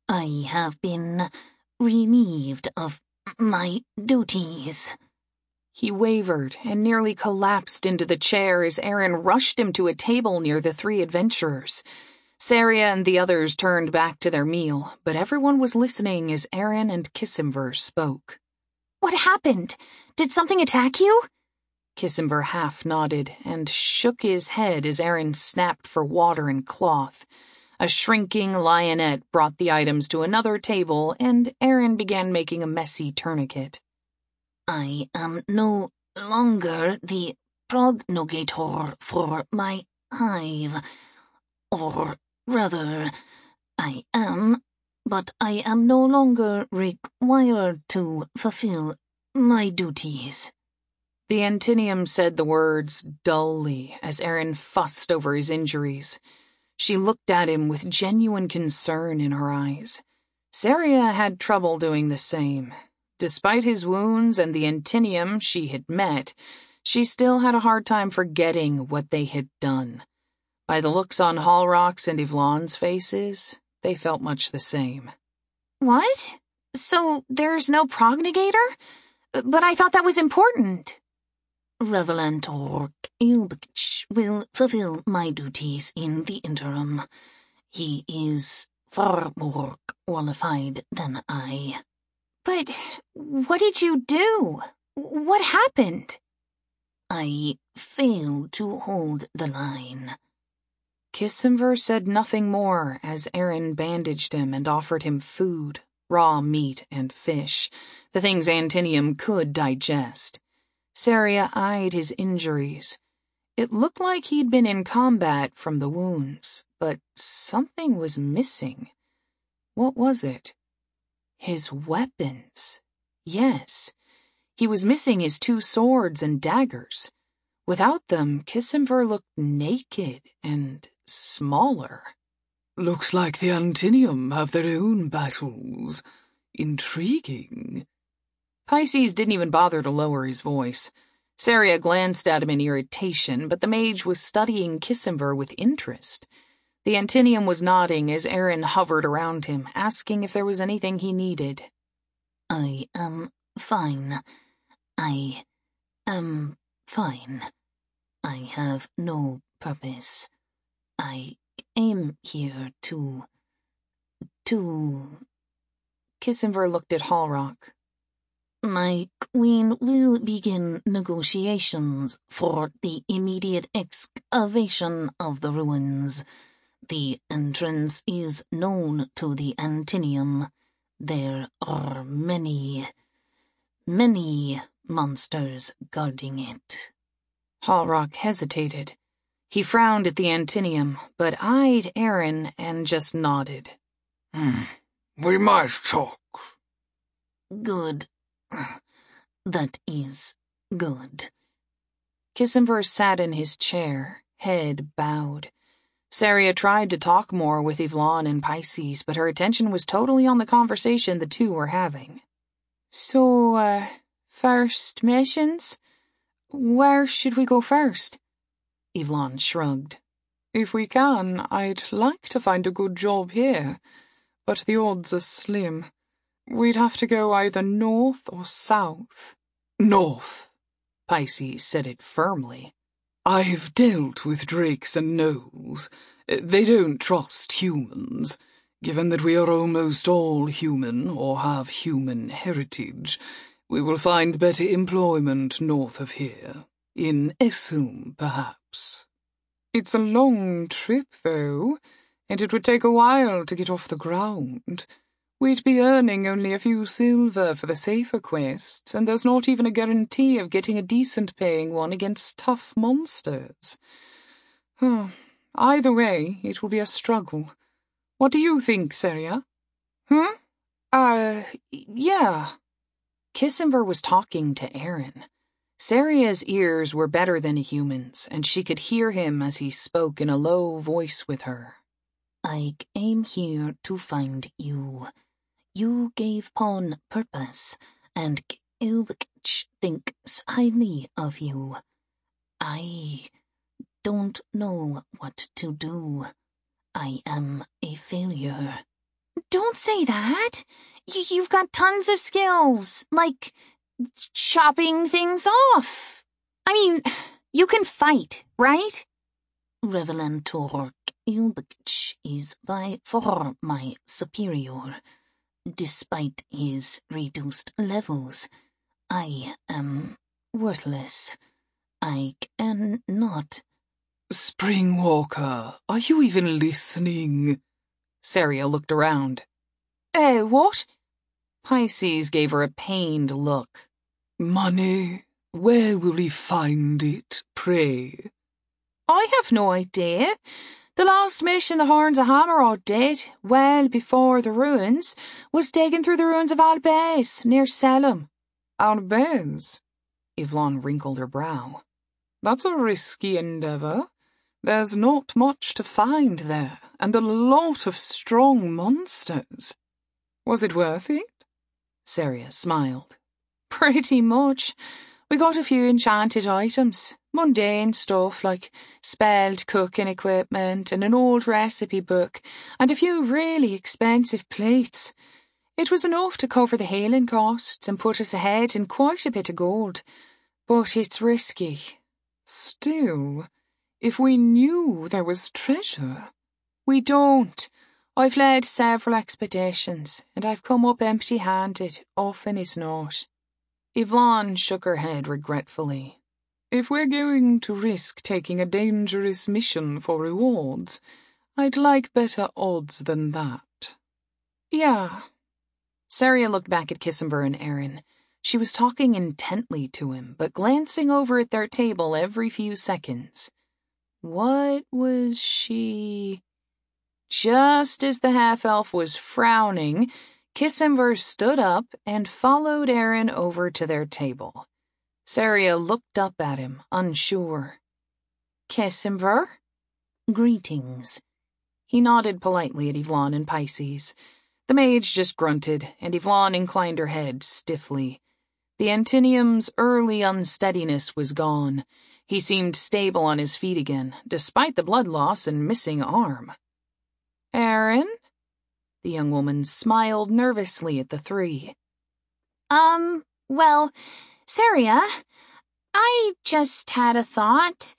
I have been relieved of my duties. He wavered and nearly collapsed into the chair as Aaron rushed him to a table near the three adventurers. Saria and the others turned back to their meal, but everyone was listening as Aaron and Kissimver spoke. What happened? Did something attack you? Kissimver half nodded and shook his head as Aaron snapped for water and cloth. A shrinking lionette brought the items to another table, and Aaron began making a messy tourniquet. I am no longer the prognogator for my hive. Or rather, I am, but I am no longer required to fulfill my duties. The Antinium said the words dully as Aaron fussed over his injuries. She looked at him with genuine concern in her eyes. Saria had trouble doing the same. Despite his wounds and the Antinium she had met, she still had a hard time forgetting what they had done. By the looks on Hallrock's and Yvonne's faces, they felt much the same. What? So there's no prognogator? But I thought that was important. Revelant Orc Ilbch will fulfill my duties in the interim. He is far more qualified than I. But what did you do? What happened? I failed to hold the line. Kisimver said nothing more as Aaron bandaged him and offered him food, raw meat and fish, the things Antinium could digest. Saria eyed his injuries. It looked like he'd been in combat from the wounds, but something was missing. What was it? His weapons. Yes, he was missing his two swords and daggers. Without them, Kisimver looked naked and smaller. Looks like the Antinium have their own battles. Intriguing. Pisces didn't even bother to lower his voice. Saria glanced at him in irritation, but the mage was studying Kisimver with interest. The Antinium was nodding as Aaron hovered around him, asking if there was anything he needed. I am fine. I am fine. I have no purpose. I came here to... to... Kisimver looked at Hallrock. My queen will begin negotiations for the immediate excavation of the ruins. The entrance is known to the Antinium. There are many, many monsters guarding it. Hallrock hesitated. He frowned at the Antinium, but eyed Aaron and just nodded. Hmm. We might talk. Good. That is good. Kisimver sat in his chair, head bowed. Saria tried to talk more with Yvonne and Pisces, but her attention was totally on the conversation the two were having. So, uh, first missions? Where should we go first? Yvonne shrugged. If we can, I'd like to find a good job here, but the odds are slim. We'd have to go either north or south. North. Pisces said it firmly. I've dealt with drakes and gnolls. They don't trust humans. Given that we are almost all human or have human heritage, we will find better employment north of here. In Essum, perhaps. It's a long trip, though, and it would take a while to get off the ground. We'd be earning only a few silver for the safer quests, and there's not even a guarantee of getting a decent-paying one against tough monsters. Huh. Either way, it will be a struggle. What do you think, Saria? Hmm? Uh, yeah. Kisimver was talking to Aaron. Saria's ears were better than a human's, and she could hear him as he spoke in a low voice with her. I came here to find you. You gave Pawn purpose, and Ilbch thinks highly of you. I don't know what to do. I am a failure. Don't say that. Y- you've got tons of skills, like chopping things off. I mean, you can fight, right? Revelantor Ilbch is by far my superior. Despite his reduced levels, I am worthless. I cannot... Springwalker, are you even listening? Saria looked around. Eh, uh, what? Pisces gave her a pained look. Money? Where will we find it, pray? I have no idea. The last mission the Horns of Hammerod did, well before the ruins, was taken through the ruins of Albez, near Selim. Albez? Yvonne wrinkled her brow. That's a risky endeavour. There's not much to find there, and a lot of strong monsters. Was it worth it? Saria smiled. Pretty much. We got a few enchanted items. Mundane stuff like spelled cooking equipment and an old recipe book and a few really expensive plates. It was enough to cover the hailing costs and put us ahead in quite a bit of gold. But it's risky. Still, if we knew there was treasure. We don't. I've led several expeditions, and I've come up empty-handed, often as not. Yvonne shook her head regretfully. If we're going to risk taking a dangerous mission for rewards, I'd like better odds than that. Yeah. Saria looked back at Kissenver and Aaron. She was talking intently to him, but glancing over at their table every few seconds. What was she... Just as the half-elf was frowning, Kissenver stood up and followed Aaron over to their table. Saria looked up at him, unsure. Kissenver? Greetings. He nodded politely at Yvonne and Pisces. The mage just grunted, and Yvonne inclined her head stiffly. The Antinium's early unsteadiness was gone. He seemed stable on his feet again, despite the blood loss and missing arm. Aaron? The young woman smiled nervously at the three. Um, well, Saria, I just had a thought.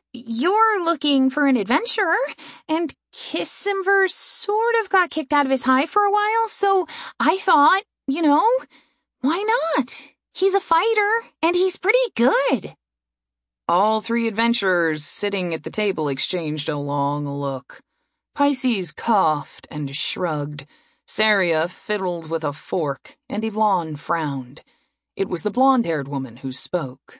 You're looking for an adventurer, and Kissenver sort of got kicked out of his hive for a while, so I thought, you know, why not? He's a fighter, and he's pretty good. All three adventurers sitting at the table exchanged a long look. Pisces coughed and shrugged. Saria fiddled with a fork, and Yvonne frowned. It was the blonde-haired woman who spoke.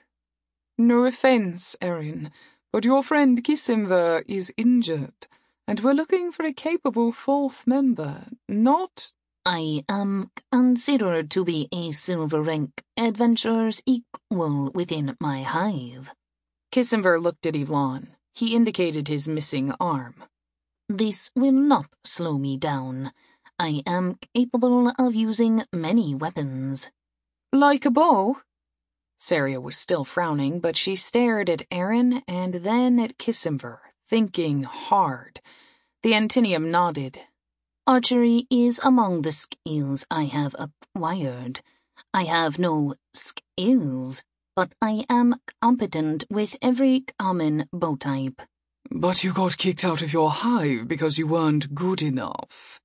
No offense, Erin, but your friend Kissenver is injured, and we're looking for a capable fourth member, not... I am considered to be a silver rank adventurer's equal within my hive. Kissenver looked at Yvonne. He indicated his missing arm. This will not slow me down. I am capable of using many weapons. Like a bow? Saria was still frowning, but she stared at Aaron and then at Kissenver, thinking hard. The Antinium nodded. Archery is among the skills I have acquired. I have no skills, but I am competent with every common bow type. But you got kicked out of your hive because you weren't good enough.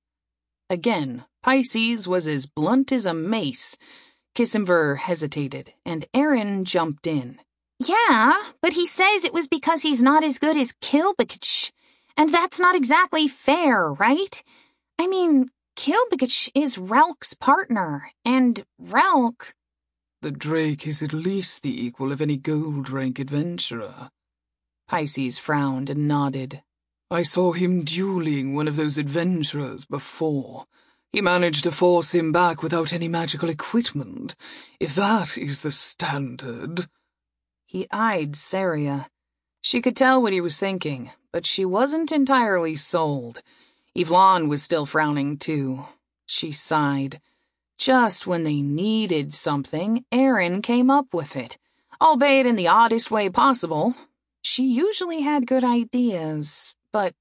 Again, Pisces was as blunt as a mace. Kissenver hesitated, and Aaron jumped in. Yeah, but he says it was because he's not as good as Kilbikich. And that's not exactly fair, right? I mean, Kilbikich is Relk's partner, and Relk... The Drake is at least the equal of any gold rank adventurer. Pisces frowned and nodded. I saw him dueling one of those adventurers before. He managed to force him back without any magical equipment. If that is the standard... He eyed Saria. She could tell what he was thinking, but she wasn't entirely sold. Yvonne was still frowning, too. She sighed. Just when they needed something, Aaron came up with it, albeit in the oddest way possible. She usually had good ideas, but...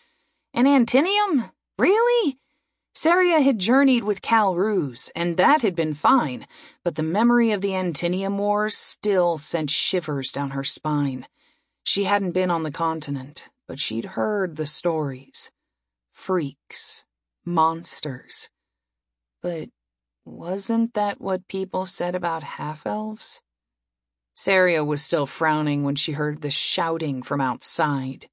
An Antinium? Really? Saria had journeyed with Cal Ruse, and that had been fine, but the memory of the Antinium Wars still sent shivers down her spine. She hadn't been on the continent, but she'd heard the stories. Freaks. Monsters. But wasn't that what people said about half-elves? Saria was still frowning when she heard the shouting from outside.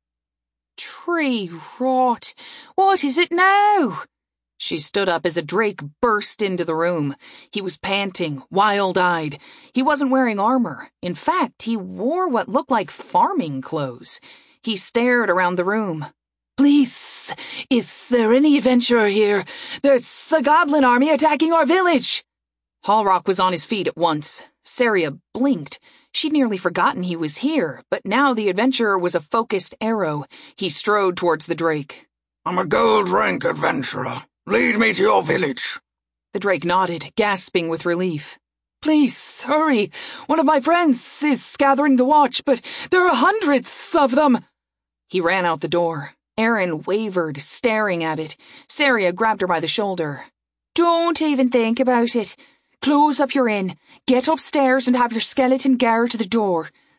Tree rot! What is it now? She stood up as a drake burst into the room. He was panting, wild-eyed. He wasn't wearing armor. In fact, he wore what looked like farming clothes. He stared around the room. Please, is there any adventurer here? There's a goblin army attacking our village! Hallrock was on his feet at once. Saria blinked. She'd nearly forgotten he was here, but now the adventurer was a focused arrow. He strode towards the drake. I'm a gold rank adventurer. Lead me to your village. The drake nodded, gasping with relief. Please, hurry. One of my friends is gathering the watch, but there are hundreds of them. He ran out the door. Aaron wavered, staring at it. Saria grabbed her by the shoulder. Don't even think about it. Close up your inn. Get upstairs and have your skeleton guard to the door.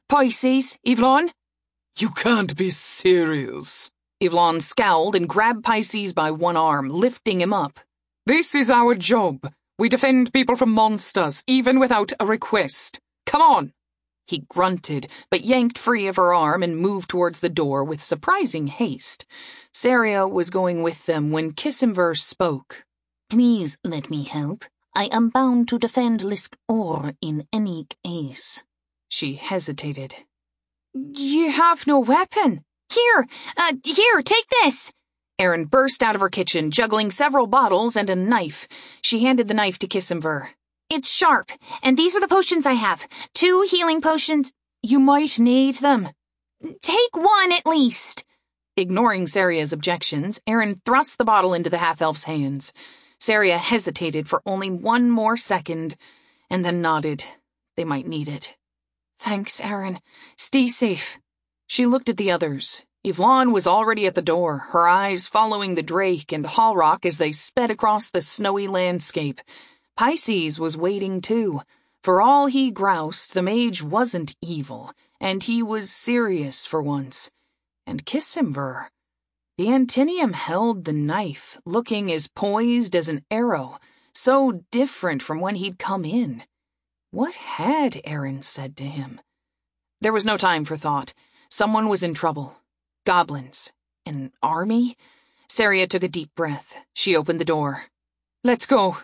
Pisces, Yvonne? You can't be serious. Yvonne scowled and grabbed Pisces by one arm, lifting him up. This is our job. We defend people from monsters, even without a request. Come on! He grunted, but yanked free of her arm and moved towards the door with surprising haste. Saria was going with them when Kissimver spoke. Please let me help. I am bound to defend Lisk-Or in any case. She hesitated. You have no weapon. Here, uh, here, take this. Erin burst out of her kitchen, juggling several bottles and a knife. She handed the knife to Kissimver. It's sharp, and these are the potions I have. Two healing potions. You might need them. Take one at least. Ignoring Saria's objections, Erin thrust the bottle into the half-elf's hands. Saria hesitated for only one more second, and then nodded. They might need it. Thanks, Erin. Stay safe. She looked at the others. Yvonne was already at the door, her eyes following the Drake and Hallrock as they sped across the snowy landscape. Pisces was waiting too. For all he groused, the mage wasn't evil, and he was serious for once. And Kissimver. The Antinium held the knife, looking as poised as an arrow, so different from when he'd come in. What had Erin said to him? There was no time for thought. Someone was in trouble. Goblins. An army? Saria took a deep breath. She opened the door. Let's go.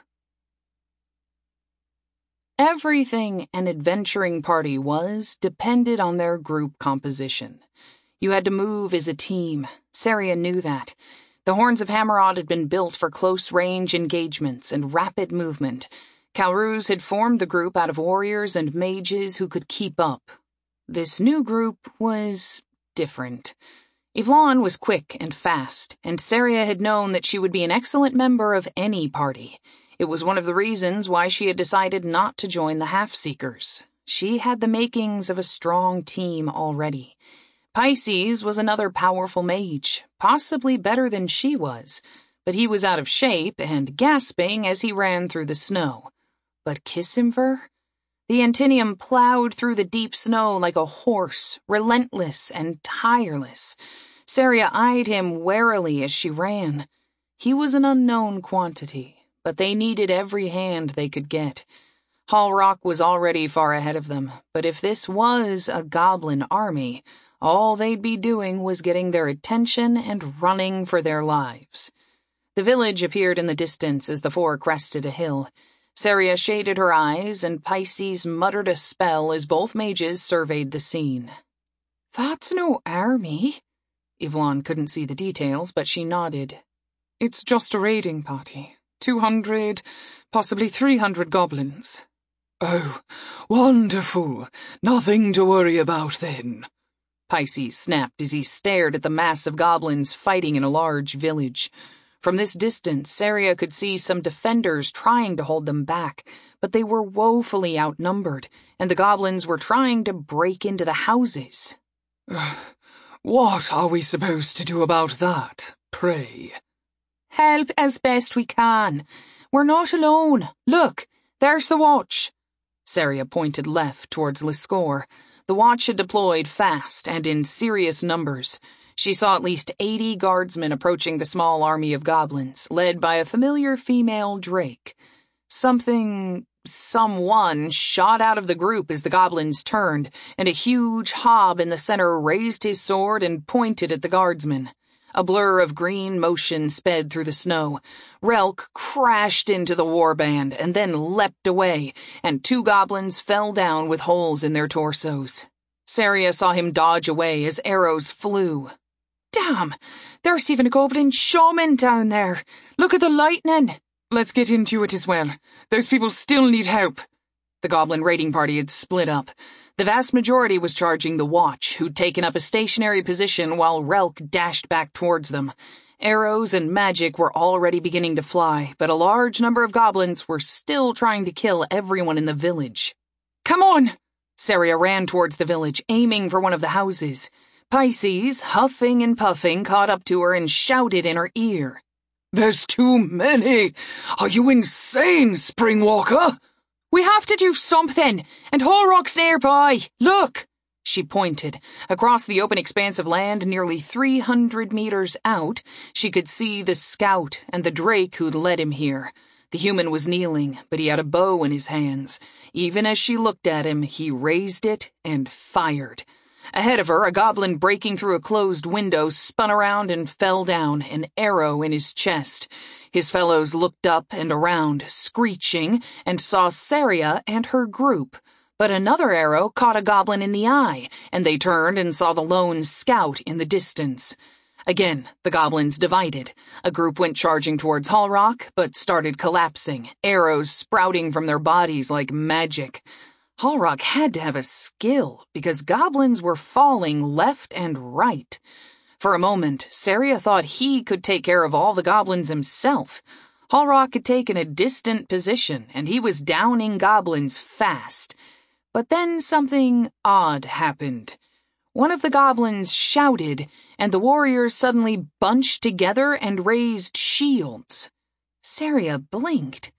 Everything an adventuring party was depended on their group composition. You had to move as a team. Saria knew that. The Horns of Hammerod had been built for close-range engagements and rapid movement. Calruz had formed the group out of warriors and mages who could keep up. This new group was different. Yvonne was quick and fast, and Saria had known that she would be an excellent member of any party. It was one of the reasons why she had decided not to join the Half-Seekers. She had the makings of a strong team already. Pisces was another powerful mage, possibly better than she was, but he was out of shape and gasping as he ran through the snow. But Kissimver? The Antinium plowed through the deep snow like a horse, relentless and tireless. Saria eyed him warily as she ran. He was an unknown quantity, but they needed every hand they could get. Hallrock was already far ahead of them, but if this was a goblin army, all they'd be doing was getting their attention and running for their lives. The village appeared in the distance as the four crested a hill. Saria shaded her eyes, and Pisces muttered a spell as both mages surveyed the scene. That's no army. Yvonne couldn't see the details, but she nodded. It's just a raiding party. Two hundred, possibly three hundred goblins. Oh, wonderful. Nothing to worry about then. Pisces snapped as he stared at the mass of goblins fighting in a large village. From this distance, Saria could see some defenders trying to hold them back, but they were woefully outnumbered, and the goblins were trying to break into the houses. What are we supposed to do about that, pray? Help as best we can. We're not alone. Look, there's the watch. Saria pointed left towards Lisk-Or. The watch had deployed fast and in serious numbers. She saw at least eighty guardsmen approaching the small army of goblins, led by a familiar female Drake. Something, someone shot out of the group as the goblins turned, and a huge hob in the center raised his sword and pointed at the guardsmen. A blur of green motion sped through the snow. Relk crashed into the warband and then leapt away, and two goblins fell down with holes in their torsos. Saria saw him dodge away as arrows flew. Damn! There's even a goblin shaman down there. Look at the lightning. Let's get into it as well. Those people still need help. The goblin raiding party had split up. The vast majority was charging the watch, who'd taken up a stationary position while Relk dashed back towards them. Arrows and magic were already beginning to fly, but a large number of goblins were still trying to kill everyone in the village. Come on! Saria ran towards the village, aiming for one of the houses. Pisces, huffing and puffing, caught up to her and shouted in her ear. There's too many! Are you insane, Springwalker? We have to do something, and Hallrock's nearby. Look! She pointed. Across the open expanse of land, nearly three hundred meters out, she could see the scout and the drake who'd led him here. The human was kneeling, but he had a bow in his hands. Even as she looked at him, he raised it and fired. Ahead of her, a goblin breaking through a closed window spun around and fell down, an arrow in his chest. His fellows looked up and around, screeching, and saw Saria and her group. But another arrow caught a goblin in the eye, and they turned and saw the lone scout in the distance. Again, the goblins divided. A group went charging towards Hallrock, but started collapsing, arrows sprouting from their bodies like magic. Hallrock had to have a skill, because goblins were falling left and right. For a moment, Saria thought he could take care of all the goblins himself. Hallrock had taken a distant position, and he was downing goblins fast. But then something odd happened. One of the goblins shouted, and the warriors suddenly bunched together and raised shields. Saria blinked.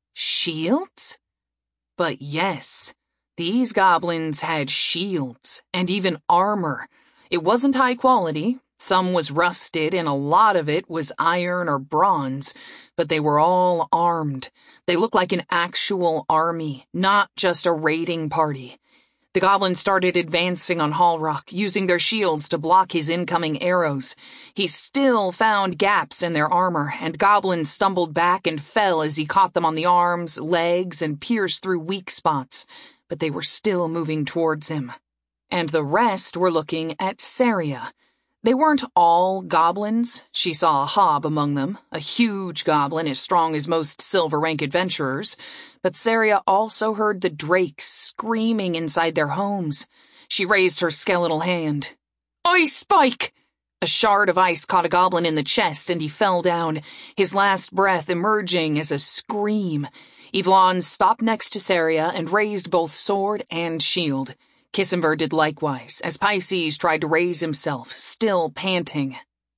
Shields? But yes, these goblins had shields, and even armor. It wasn't high quality. Some was rusted, and a lot of it was iron or bronze, but they were all armed. They looked like an actual army, not just a raiding party. The goblins started advancing on Hallrock, using their shields to block his incoming arrows. He still found gaps in their armor, and goblins stumbled back and fell as he caught them on the arms, legs, and pierced through weak spots, but they were still moving towards him. And the rest were looking at Saria. They weren't all goblins. She saw a hob among them, a huge goblin as strong as most silver rank adventurers, but Saria also heard the drakes screaming inside their homes. She raised her skeletal hand. Ice Spike! A shard of ice caught a goblin in the chest, and he fell down, his last breath emerging as a scream. Yvonne stopped next to Saria and raised both sword and shield. Kissenver did likewise, as Pisces tried to raise himself, still panting.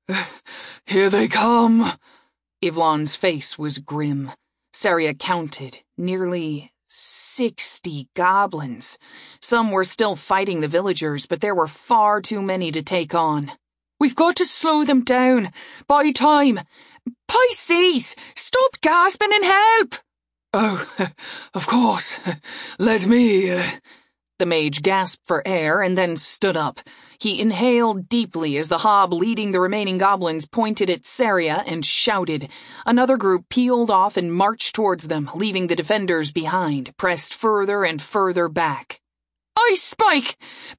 Here they come. Yvonne's face was grim. Saria counted, nearly sixty goblins. Some were still fighting the villagers, but there were far too many to take on. We've got to slow them down. Buy time. Pisces, stop gasping and help! Oh, of course. Let me... Uh... The mage gasped for air and then stood up. He inhaled deeply as the hob leading the remaining goblins pointed at Saria and shouted. Another group peeled off and marched towards them, leaving the defenders behind, pressed further and further back. Ice Spike!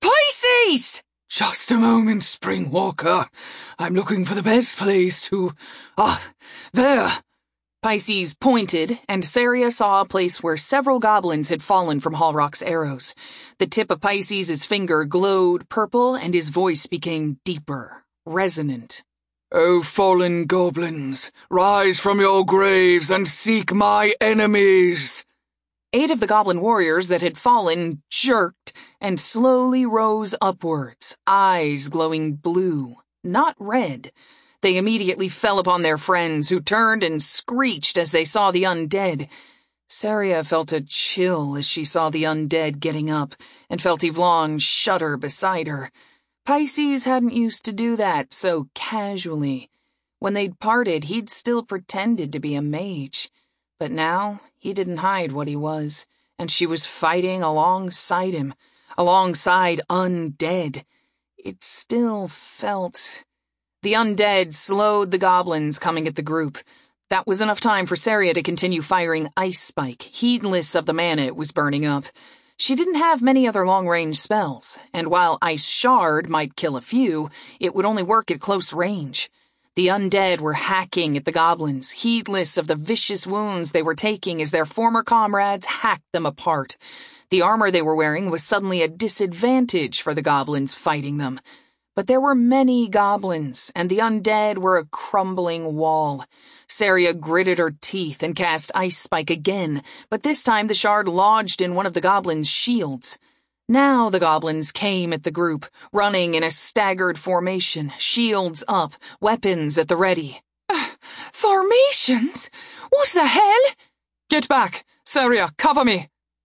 Pisces! Just a moment, Springwalker. I'm looking for the best place to... Ah, there! Pisces pointed, and Saria saw a place where several goblins had fallen from Hallrock's arrows. The tip of Pisces' finger glowed purple, and his voice became deeper, resonant. O fallen goblins, rise from your graves and seek my enemies! Eight of the goblin warriors that had fallen jerked and slowly rose upwards, eyes glowing blue, not red. They immediately fell upon their friends, who turned and screeched as they saw the undead. Saria felt a chill as she saw the undead getting up, and felt Yvonne shudder beside her. Pisces hadn't used to do that so casually. When they'd parted, he'd still pretended to be a mage. But now, he didn't hide what he was, and she was fighting alongside him, alongside undead. It still felt... The undead slowed the goblins coming at the group. That was enough time for Saria to continue firing Ice Spike, heedless of the mana it was burning up. She didn't have many other long-range spells, and while Ice Shard might kill a few, it would only work at close range. The undead were hacking at the goblins, heedless of the vicious wounds they were taking as their former comrades hacked them apart. The armor they were wearing was suddenly a disadvantage for the goblins fighting them. But there were many goblins, and the undead were a crumbling wall. Saria gritted her teeth and cast Ice Spike again, but this time the shard lodged in one of the goblins' shields. Now the goblins came at the group, running in a staggered formation, shields up, weapons at the ready. Uh, formations? What the hell? Get back! Saria, cover me!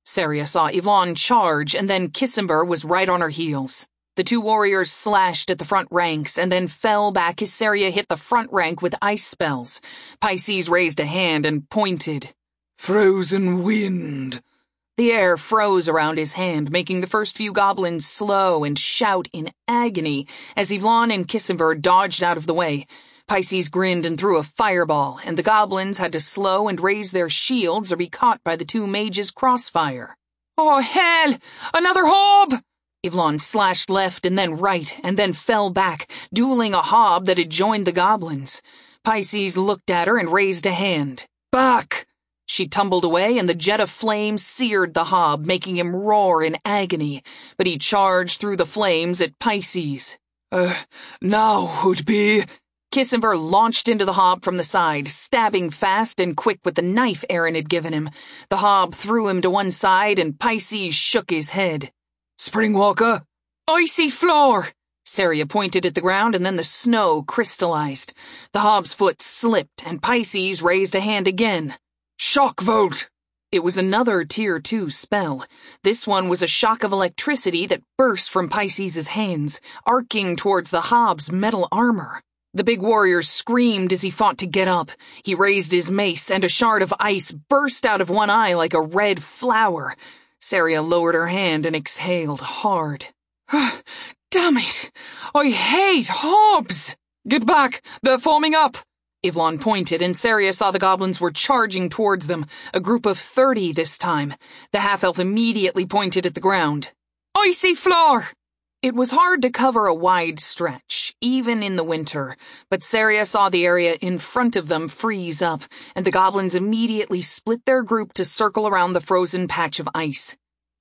Saria saw Yvonne charge, and then Kissenber was right on her heels. The two warriors slashed at the front ranks and then fell back as Saria hit the front rank with ice spells. Pisces raised a hand and pointed. Frozen wind. The air froze around his hand, making the first few goblins slow and shout in agony as Yvonne and Kissenber dodged out of the way. Pisces grinned and threw a fireball, and the goblins had to slow and raise their shields or be caught by the two mages' crossfire. Oh, hell! Another hob! Yvonne slashed left and then right, and then fell back, dueling a hob that had joined the goblins. Pisces looked at her and raised a hand. Back! She tumbled away, and the jet of flame seared the hob, making him roar in agony, but he charged through the flames at Pisces. Uh, now would be... Kissenber launched into the hob from the side, stabbing fast and quick with the knife Aaron had given him. The hob threw him to one side, and Pisces shook his head. Springwalker? Icy floor! Saria pointed at the ground, and then the snow crystallized. The hob's foot slipped, and Pisces raised a hand again. Shock Volt! It was another Tier two spell. This one was a shock of electricity that burst from Pisces' hands, arcing towards the hob's metal armor. The big warrior screamed as he fought to get up. He raised his mace, and a shard of ice burst out of one eye like a red flower. Saria lowered her hand and exhaled hard. Damn it! I hate hobs! Get back! They're forming up! Yvonne pointed, and Saria saw the goblins were charging towards them, a group of thirty this time. The half-elf immediately pointed at the ground. Icy floor! It was hard to cover a wide stretch, even in the winter, but Saria saw the area in front of them freeze up, and the goblins immediately split their group to circle around the frozen patch of ice.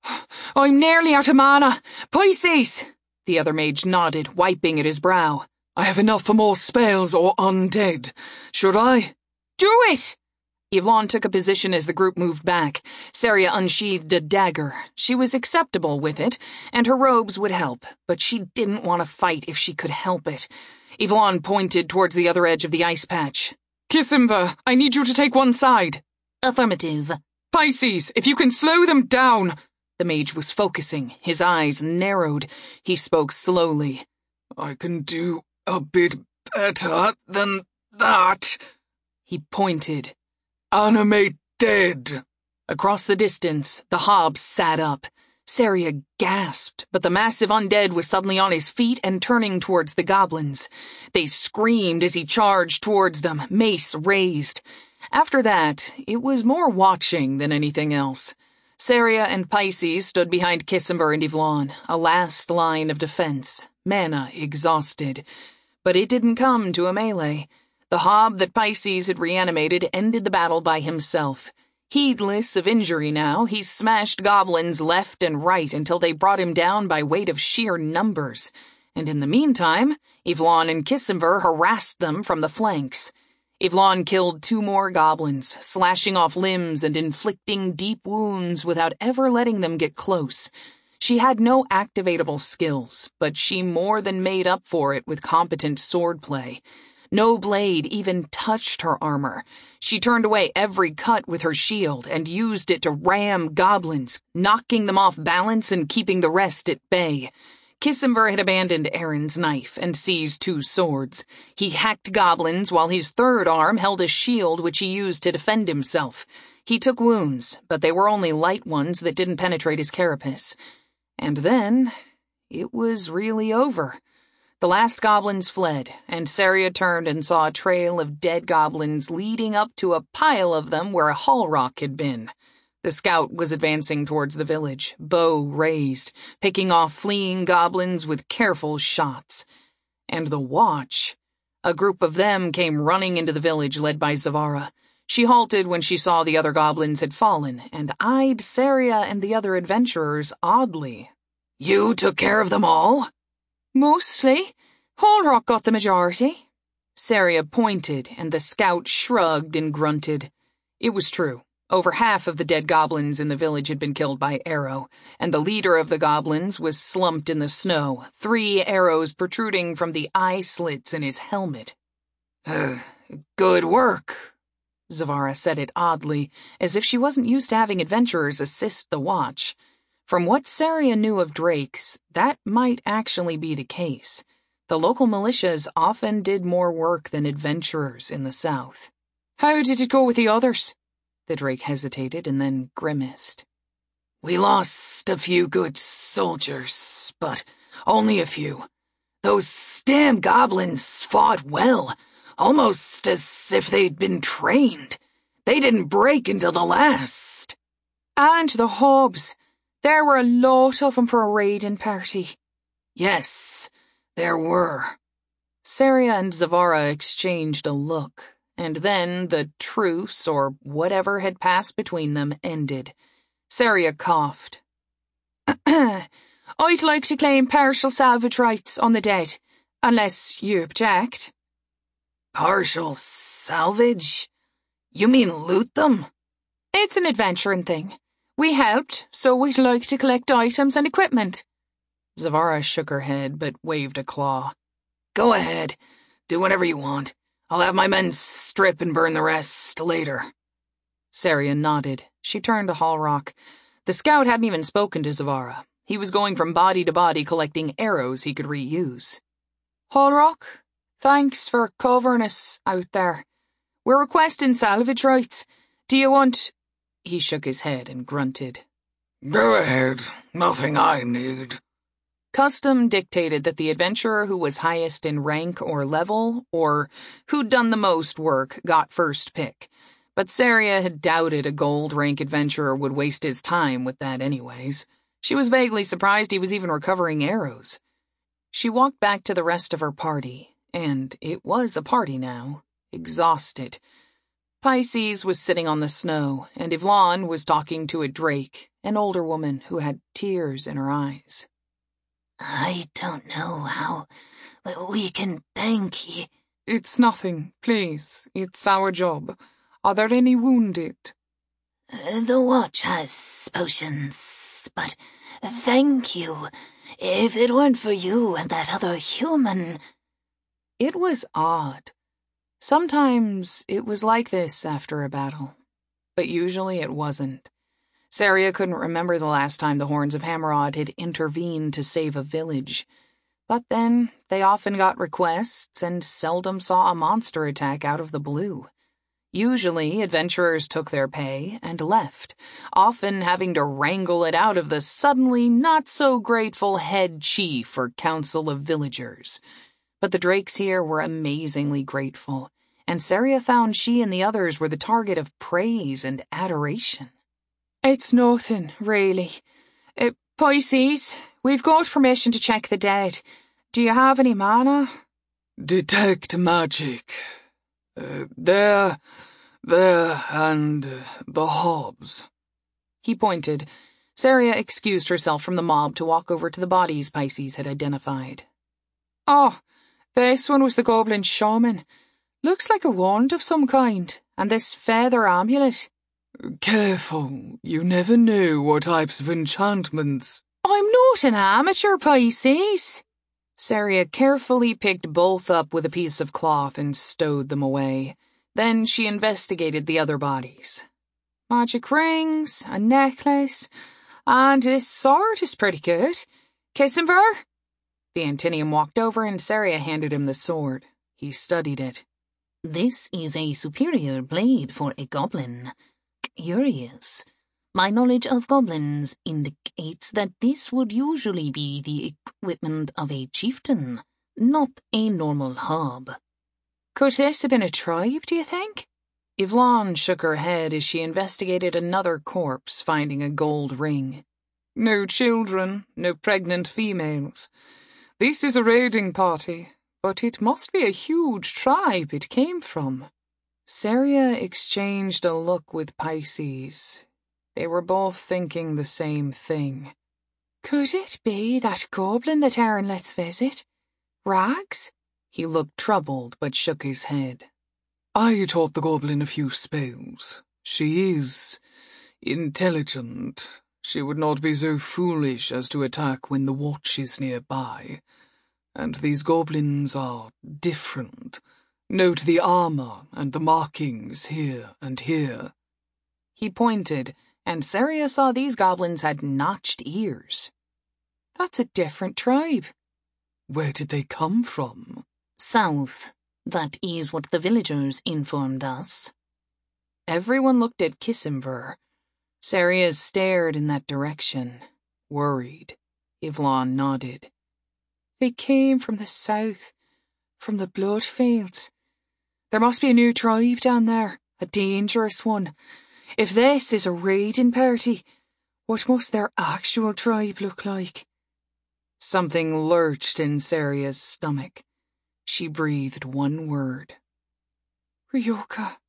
I'm nearly out of mana. Pisces! The other mage nodded, wiping at his brow. I have enough for more spells or undead. Should I? Do it! Yvonne took a position as the group moved back. Saria unsheathed a dagger. She was acceptable with it, and her robes would help, but she didn't want to fight if she could help it. Yvonne pointed towards the other edge of the ice patch. Kissenber, I need you to take one side. Affirmative. Pisces, if you can slow them down. The mage was focusing. His eyes narrowed. He spoke slowly. I can do a bit better than that. He pointed. Animate dead. Across the distance, the hob sat up. Saria gasped, but the massive undead was suddenly on his feet and turning towards the goblins. They screamed as he charged towards them, mace raised. After that, it was more watching than anything else. Saria and Pisces stood behind Kissenber and Yvonne, a last line of defense, mana exhausted. But it didn't come to a melee. The hob that Pisces had reanimated ended the battle by himself. Heedless of injury now, he smashed goblins left and right until they brought him down by weight of sheer numbers. And in the meantime, Yvonne and Kissenber harassed them from the flanks. Yvonne killed two more goblins, slashing off limbs and inflicting deep wounds without ever letting them get close. She had no activatable skills, but she more than made up for it with competent swordplay. No blade even touched her armor. She turned away every cut with her shield and used it to ram goblins, knocking them off balance and keeping the rest at bay. Kissenber had abandoned Aaron's knife and seized two swords. He hacked goblins while his third arm held a shield which he used to defend himself. He took wounds, but they were only light ones that didn't penetrate his carapace. And then, it was really over. The last goblins fled, and Saria turned and saw a trail of dead goblins leading up to a pile of them where a hall rock had been. The scout was advancing towards the village, bow raised, picking off fleeing goblins with careful shots. And the watch. A group of them came running into the village led by Zavara. She halted when she saw the other goblins had fallen, and eyed Saria and the other adventurers oddly. You took care of them all? Mostly. Holrock got the majority. Saria pointed, and the scout shrugged and grunted. It was true. Over half of the dead goblins in the village had been killed by arrow, and the leader of the goblins was slumped in the snow, three arrows protruding from the eye slits in his helmet. Uh, good work. Zavara said it oddly, as if she wasn't used to having adventurers assist the watch. From what Saria knew of drakes, that might actually be the case. The local militias often did more work than adventurers in the south. How did it go with the others? The drake hesitated and then grimaced. We lost a few good soldiers, but only a few. Those damn goblins fought well, almost as if they'd been trained. They didn't break until the last. And the hobs. There were a lot of them for a raiding party. Yes, there were. Saria and Zavara exchanged a look, and then the truce, or whatever had passed between them, ended. Saria coughed. I'd like to claim partial salvage rights on the dead, unless you object. Partial salvage? You mean loot them? It's an adventuring thing. We helped, so we'd like to collect items and equipment. Zavara shook her head, but waved a claw. Go ahead. Do whatever you want. I'll have my men strip and burn the rest later. Saria nodded. She turned to Hallrock. The scout hadn't even spoken to Zavara. He was going from body to body collecting arrows he could reuse. Hallrock, thanks for covering us out there. We're requesting salvage rights. Do you want... He shook his head and grunted. Go ahead. Nothing I need. Custom dictated that the adventurer who was highest in rank or level, or who'd done the most work, got first pick. But Saria had doubted a gold rank adventurer would waste his time with that anyways. She was vaguely surprised he was even recovering arrows. She walked back to the rest of her party, and it was a party now, exhausted. Pisces was sitting on the snow, and Yvonne was talking to a drake, an older woman who had tears in her eyes. I don't know how we can thank you. It's nothing, please. It's our job. Are there any wounded? The watch has potions, but thank you. If it weren't for you and that other human... It was odd. Sometimes it was like this after a battle, but usually it wasn't. Saria couldn't remember the last time the Horns of Hammerod had intervened to save a village. But then, they often got requests and seldom saw a monster attack out of the blue. Usually, adventurers took their pay and left, often having to wrangle it out of the suddenly not-so-grateful head chief or council of villagers. But the drakes here were amazingly grateful, and Saria found she and the others were the target of praise and adoration. It's nothing, really. Uh, Pisces, we've got permission to check the dead. Do you have any mana? Detect magic. Uh, there, there, and uh, the hobs. He pointed. Saria excused herself from the mob to walk over to the bodies Pisces had identified. Oh, this one was the goblin shaman. Looks like a wand of some kind, and this feather amulet. Careful, you never know what types of enchantments. I'm not an amateur, Pisces. Saria carefully picked both up with a piece of cloth and stowed them away. Then she investigated the other bodies. Magic rings, a necklace, and this sword is pretty good. Kissenber? The Antinium walked over and Saria handed him the sword. He studied it. This is a superior blade for a goblin. Curious. My knowledge of goblins indicates that this would usually be the equipment of a chieftain, not a normal hob. Could this have been a tribe, do you think? Yvonne shook her head as she investigated another corpse, finding a gold ring. No children, no pregnant females. This is a raiding party, but it must be a huge tribe it came from. Saria exchanged a look with Pisces. They were both thinking the same thing. Could it be that goblin that Aaron lets visit? Rags? He looked troubled, but shook his head. I taught the goblin a few spells. She is intelligent. She would not be so foolish as to attack when the watch is nearby. And these goblins are different. Note the armor and the markings here and here. He pointed, and Saria saw these goblins had notched ears. That's a different tribe. Where did they come from? South. That is what the villagers informed us. Everyone looked at Kissimver. Saria stared in that direction, worried. Yvonne nodded. They came from the south, from the Bloodfields. There must be a new tribe down there, a dangerous one. If this is a raiding party, what must their actual tribe look like? Something lurched in Saria's stomach. She breathed one word. Ryoka.